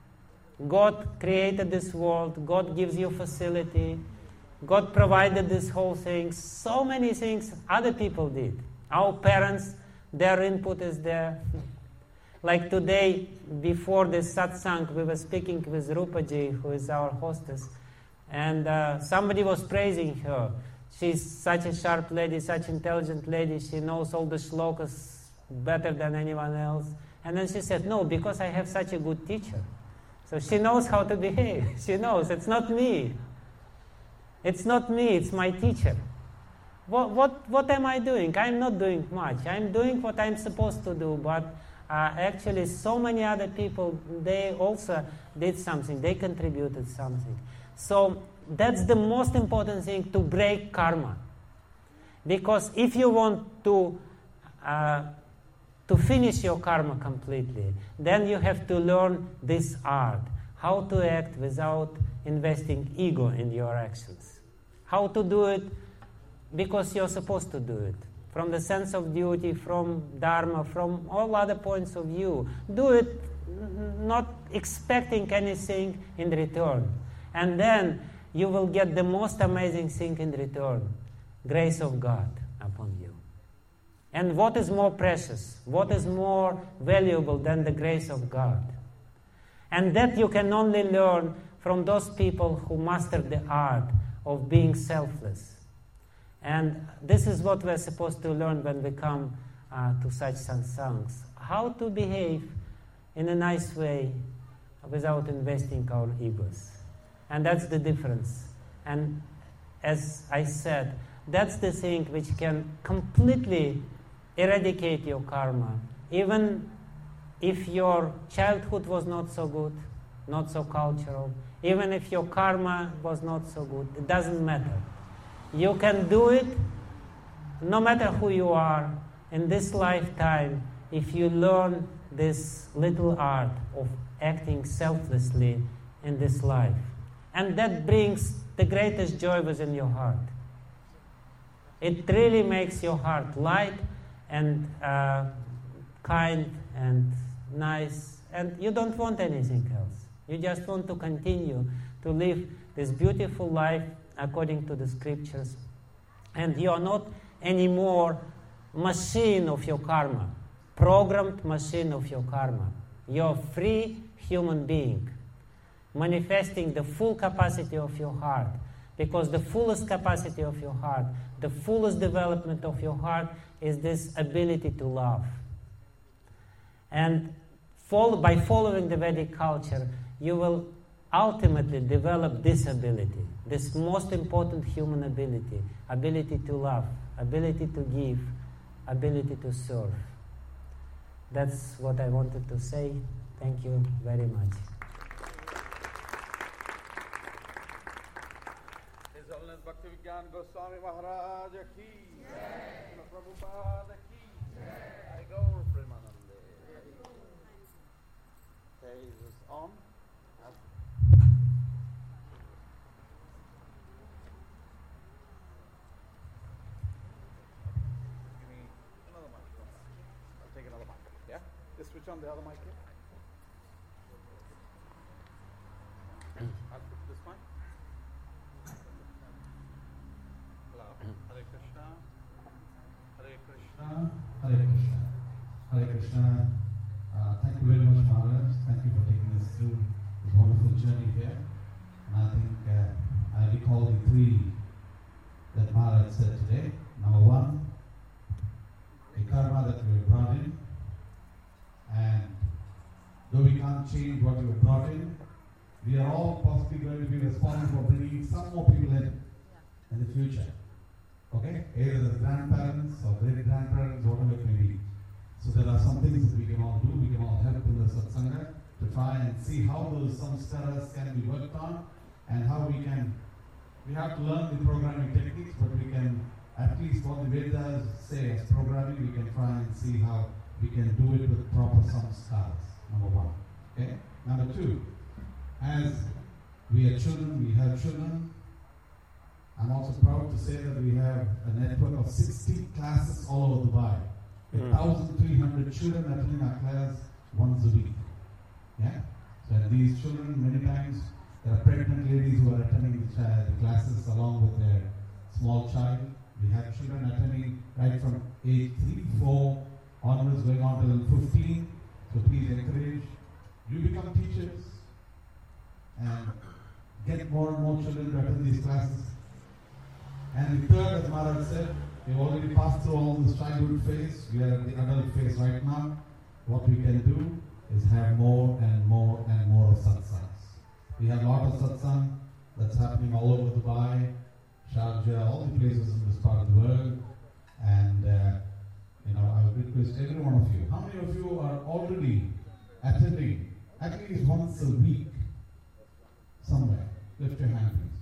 God created this world. God gives you facility. God provided this whole thing. So many things other people did. Our parents, their input is there. Like today, before this satsang, we were speaking with Rupaji, who is our hostess. And uh, somebody was praising her. She's such a sharp lady, such an intelligent lady. She knows all the shlokas better than anyone else. And then she said, no, because I have such a good teacher. So she knows how to behave. She knows, it's not me. It's not me, it's my teacher. What, what, what am I doing? I'm not doing much. I'm doing what I'm supposed to do, but uh, actually so many other people, they also did something. They contributed something. So that's the most important thing, to break karma. Because if you want to... Uh, To finish your karma completely, then you have to learn this art, how to act without investing ego in your actions. How to do it because you're supposed to do it, from the sense of duty, from dharma, from all other points of view. Do it not expecting anything in return. And then you will get the most amazing thing in return, grace of God upon you. And what is more precious? What is more valuable than the grace of God? And that you can only learn from those people who mastered the art of being selfless. And this is what we're supposed to learn when we come uh, to such satsangs. How to behave in a nice way without investing our egos. And that's the difference. And as I said, that's the thing which can completely eradicate your karma. Even if your childhood was not so good, not so cultural, even if your karma was not so good, it doesn't matter. You can do it no matter who you are in this lifetime if you learn this little art of acting selflessly in this life. And that brings the greatest joy within your heart. It really makes your heart light and uh, kind and nice, and you don't want anything else. You just want to continue to live this beautiful life according to the scriptures, And you are not anymore machine of your karma, programmed machine of your karma. You're a free human being, manifesting the full capacity of your heart. Because the fullest capacity of your heart, the fullest development of your heart is this ability to love. And follow, by following the Vedic culture, you will ultimately develop this ability, this most important human ability, ability to love, ability to give, ability to serve. That's what I wanted to say. Thank you very much. His Holiness Bhakti Vigyan Goswami Maharaj ki Jai. Prabhupada ki Jai. I go Premanande. Okay, is this on? Give me another mic. I'll take another mic. Yeah? Just switch on the other mic here. I'll put this mic. Hello. Hare Krishna. Hare Krishna. Hare Krishna. Hare Krishna. Uh, thank you very much, Maharaj. Thank you for taking us through this wonderful journey here. And I think uh, I recall the three that Maharaj said today. Number one, the karma that we were brought in. And though we can't change what we were brought in, we are all possibly going to be responsible for bringing some more people in in the future. Okay? Either the grandparents or great grandparents, whatever it may be. So there are some things that we can all do. We can all help in the satsanga to try and see how those samskaras can be worked on and how we can, we have to learn the programming techniques, but we can, at least what the Vedas say as programming, we can try and see how we can do it with proper samskaras, number one. Okay? Number two, as we are children, we have children. I'm also proud to say that we have a network of sixty classes all over Dubai. one thousand three hundred children attending our class once a week. Yeah? So these children, many times, there are pregnant ladies who are attending the, ch- the classes along with their small child. We have children attending right from age three, four onwards, going on till fifteen. So please encourage. You become teachers and get more and more children to attend these classes. And the third, as Maharaj said, we've already passed through all this childhood phase. We are at the adult phase right now. What we can do is have more and more and more of satsangs. We have a lot of satsang that's happening all over Dubai, Sharjah, all the places in this part of the world. And, uh, you know, I would request every one of you. How many of you are already attending at least once a week somewhere? Lift your hand, please.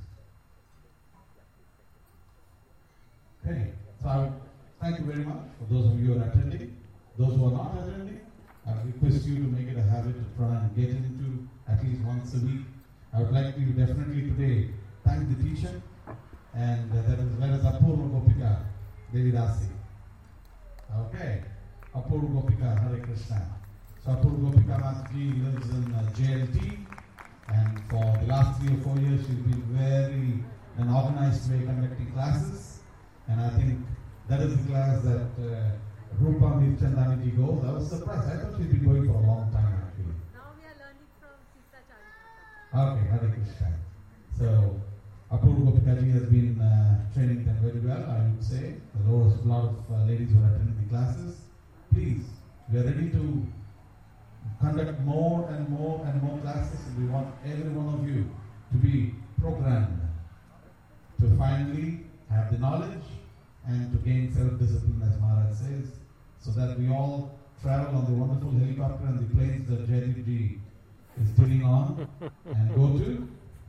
Okay, so I would thank you very much for those of you who are attending. Those who are not attending, I would request you to make it a habit to try and get into at least once a week. I would like to definitely today thank the teacher, and uh, that is where is Apurva Gopika Devi Dasi. Okay, Apurva Gopika Hare Krishna. So Apurva Gopika Mastaji lives in uh, J L T, and for the last three or four years she's been very an organized way conducting classes. And I think that is the class that uh, Rupa Mirchandani goes. I was surprised. I thought she'd been going for a long time actually. Now we are learning from Sita Charita. Okay, Hare Krishna. So Apurva Gopikaji has been uh, training them very well, I would say. There are a lot of uh, ladies who are attending the classes. Please, we are ready to conduct more and more and more classes. We want every one of you to be programmed to finally have the knowledge and to gain self-discipline, as Maharaj says, so that we all travel on the wonderful helicopter and the planes that Jaideep Ji is getting on and go to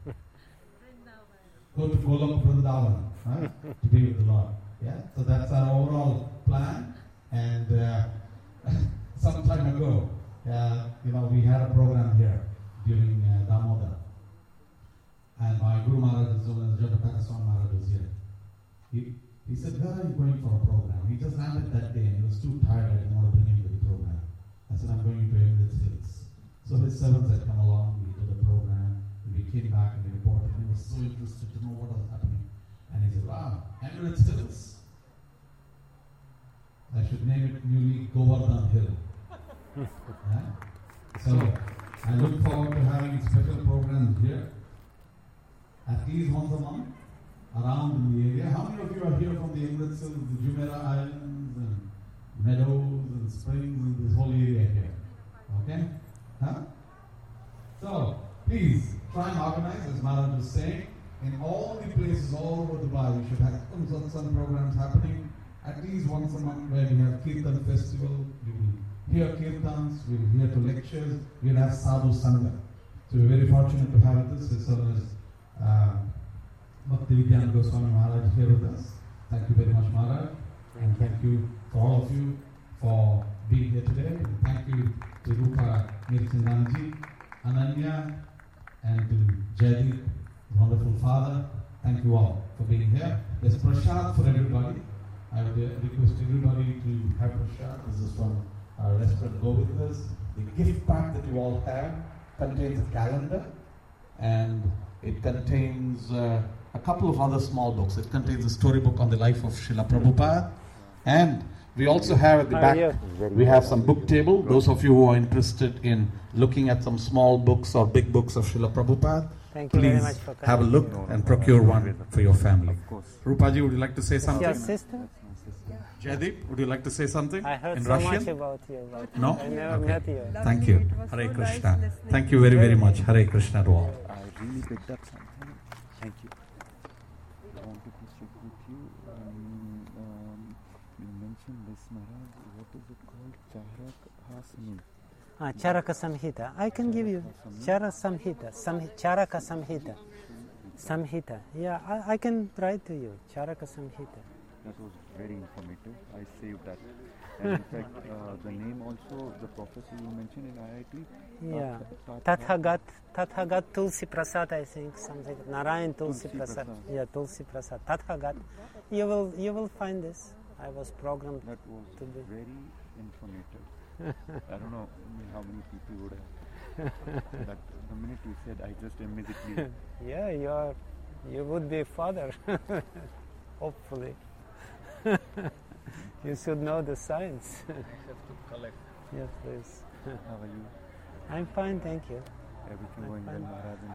go to Golok Vrindavan, huh, to be with the Lord. Yeah, so that's our overall plan. And uh, some time ago, uh, you know, we had a program here during uh, Damodar, and my Guru Maharaj, Jatapata Swami Maharaj, was here. He, he said, where are you going for a program? He just landed that day and he was too tired. I didn't want to bring him to the program. I said, I'm going to Emirates Hills. So his servants had come along, we did a program, and we came back and we reported. He was so interested to know what was happening. And he said, wow, Emirates Hills. I should name it newly Govardhan Hill. Yeah? So, I look forward to having special programs here, at least once a month, around in the area. How many of you are here from the Emirates Hills, the Jumeirah Islands, and meadows, and springs, and this whole area here? Okay? Huh? So, please, try and organize, as Maharaj was saying, in all the places all over Dubai, we should have some, some programs happening at least once a month where we have Kirtan Festival, we will hear Kirtans, we will hear to lectures, we will have Sadhu Sangha. So we're very fortunate to have this, as well as uh, Bhaktivedanta Goswami Maharaj here with us. Thank you very much, Maharaj. And thank you to all of you for being here today. And thank you to Rupa Nirchindanji, Ananya, and to Jaideep, wonderful father. Thank you all for being here. There's prasad for everybody. I would uh, request everybody to have prasad. This is from our restaurant Govindas. The gift pack that you all have contains a calendar, and it contains uh, a couple of other small books. It contains a storybook on the life of Srila Prabhupada, and we also have at the back, we have some book table. Those of you who are interested in looking at some small books or big books of Srila Prabhupada, Thank you please very much for coming. have a look and procure one for your family. Rupaji, would you like to say something? Your sister? Jaideep, would you like to say something I heard in so Russian? much about you. But No? I never Okay. met you. Thank you. Hare Krishna. Thank you very, very much. Hare Krishna to all. I really picked up something. Thank you. I wanted to check with you. Um, um, you mentioned this, Maharaj. What is it called? Charak Hasani. Ah, Charaka Samhita. I can give you Charaka Samhita. Sam, Charaka Samhita. Samhita. Yeah, I, I can write to you. Charaka Samhita. That was very informative. I saved that. And in fact, uh, the name also, the professor you mentioned in I I T. Yeah. Tat- Tathagat, Tathagat Tulsi Prasad, I think, something. Narayan Tulsi, Tulsi Prasad. Prasad. Yeah, Tulsi Prasad. Tathagat. You will, you will find this. I was programmed That was to be. very informative. I don't know how many people would have. But the minute you said, I just immediately. Yeah, you are. You would be a father. Hopefully. You should know the science. have to collect. Yes, please. How are you? I'm fine, thank you. Everything I'm going well, fine. Maharaj?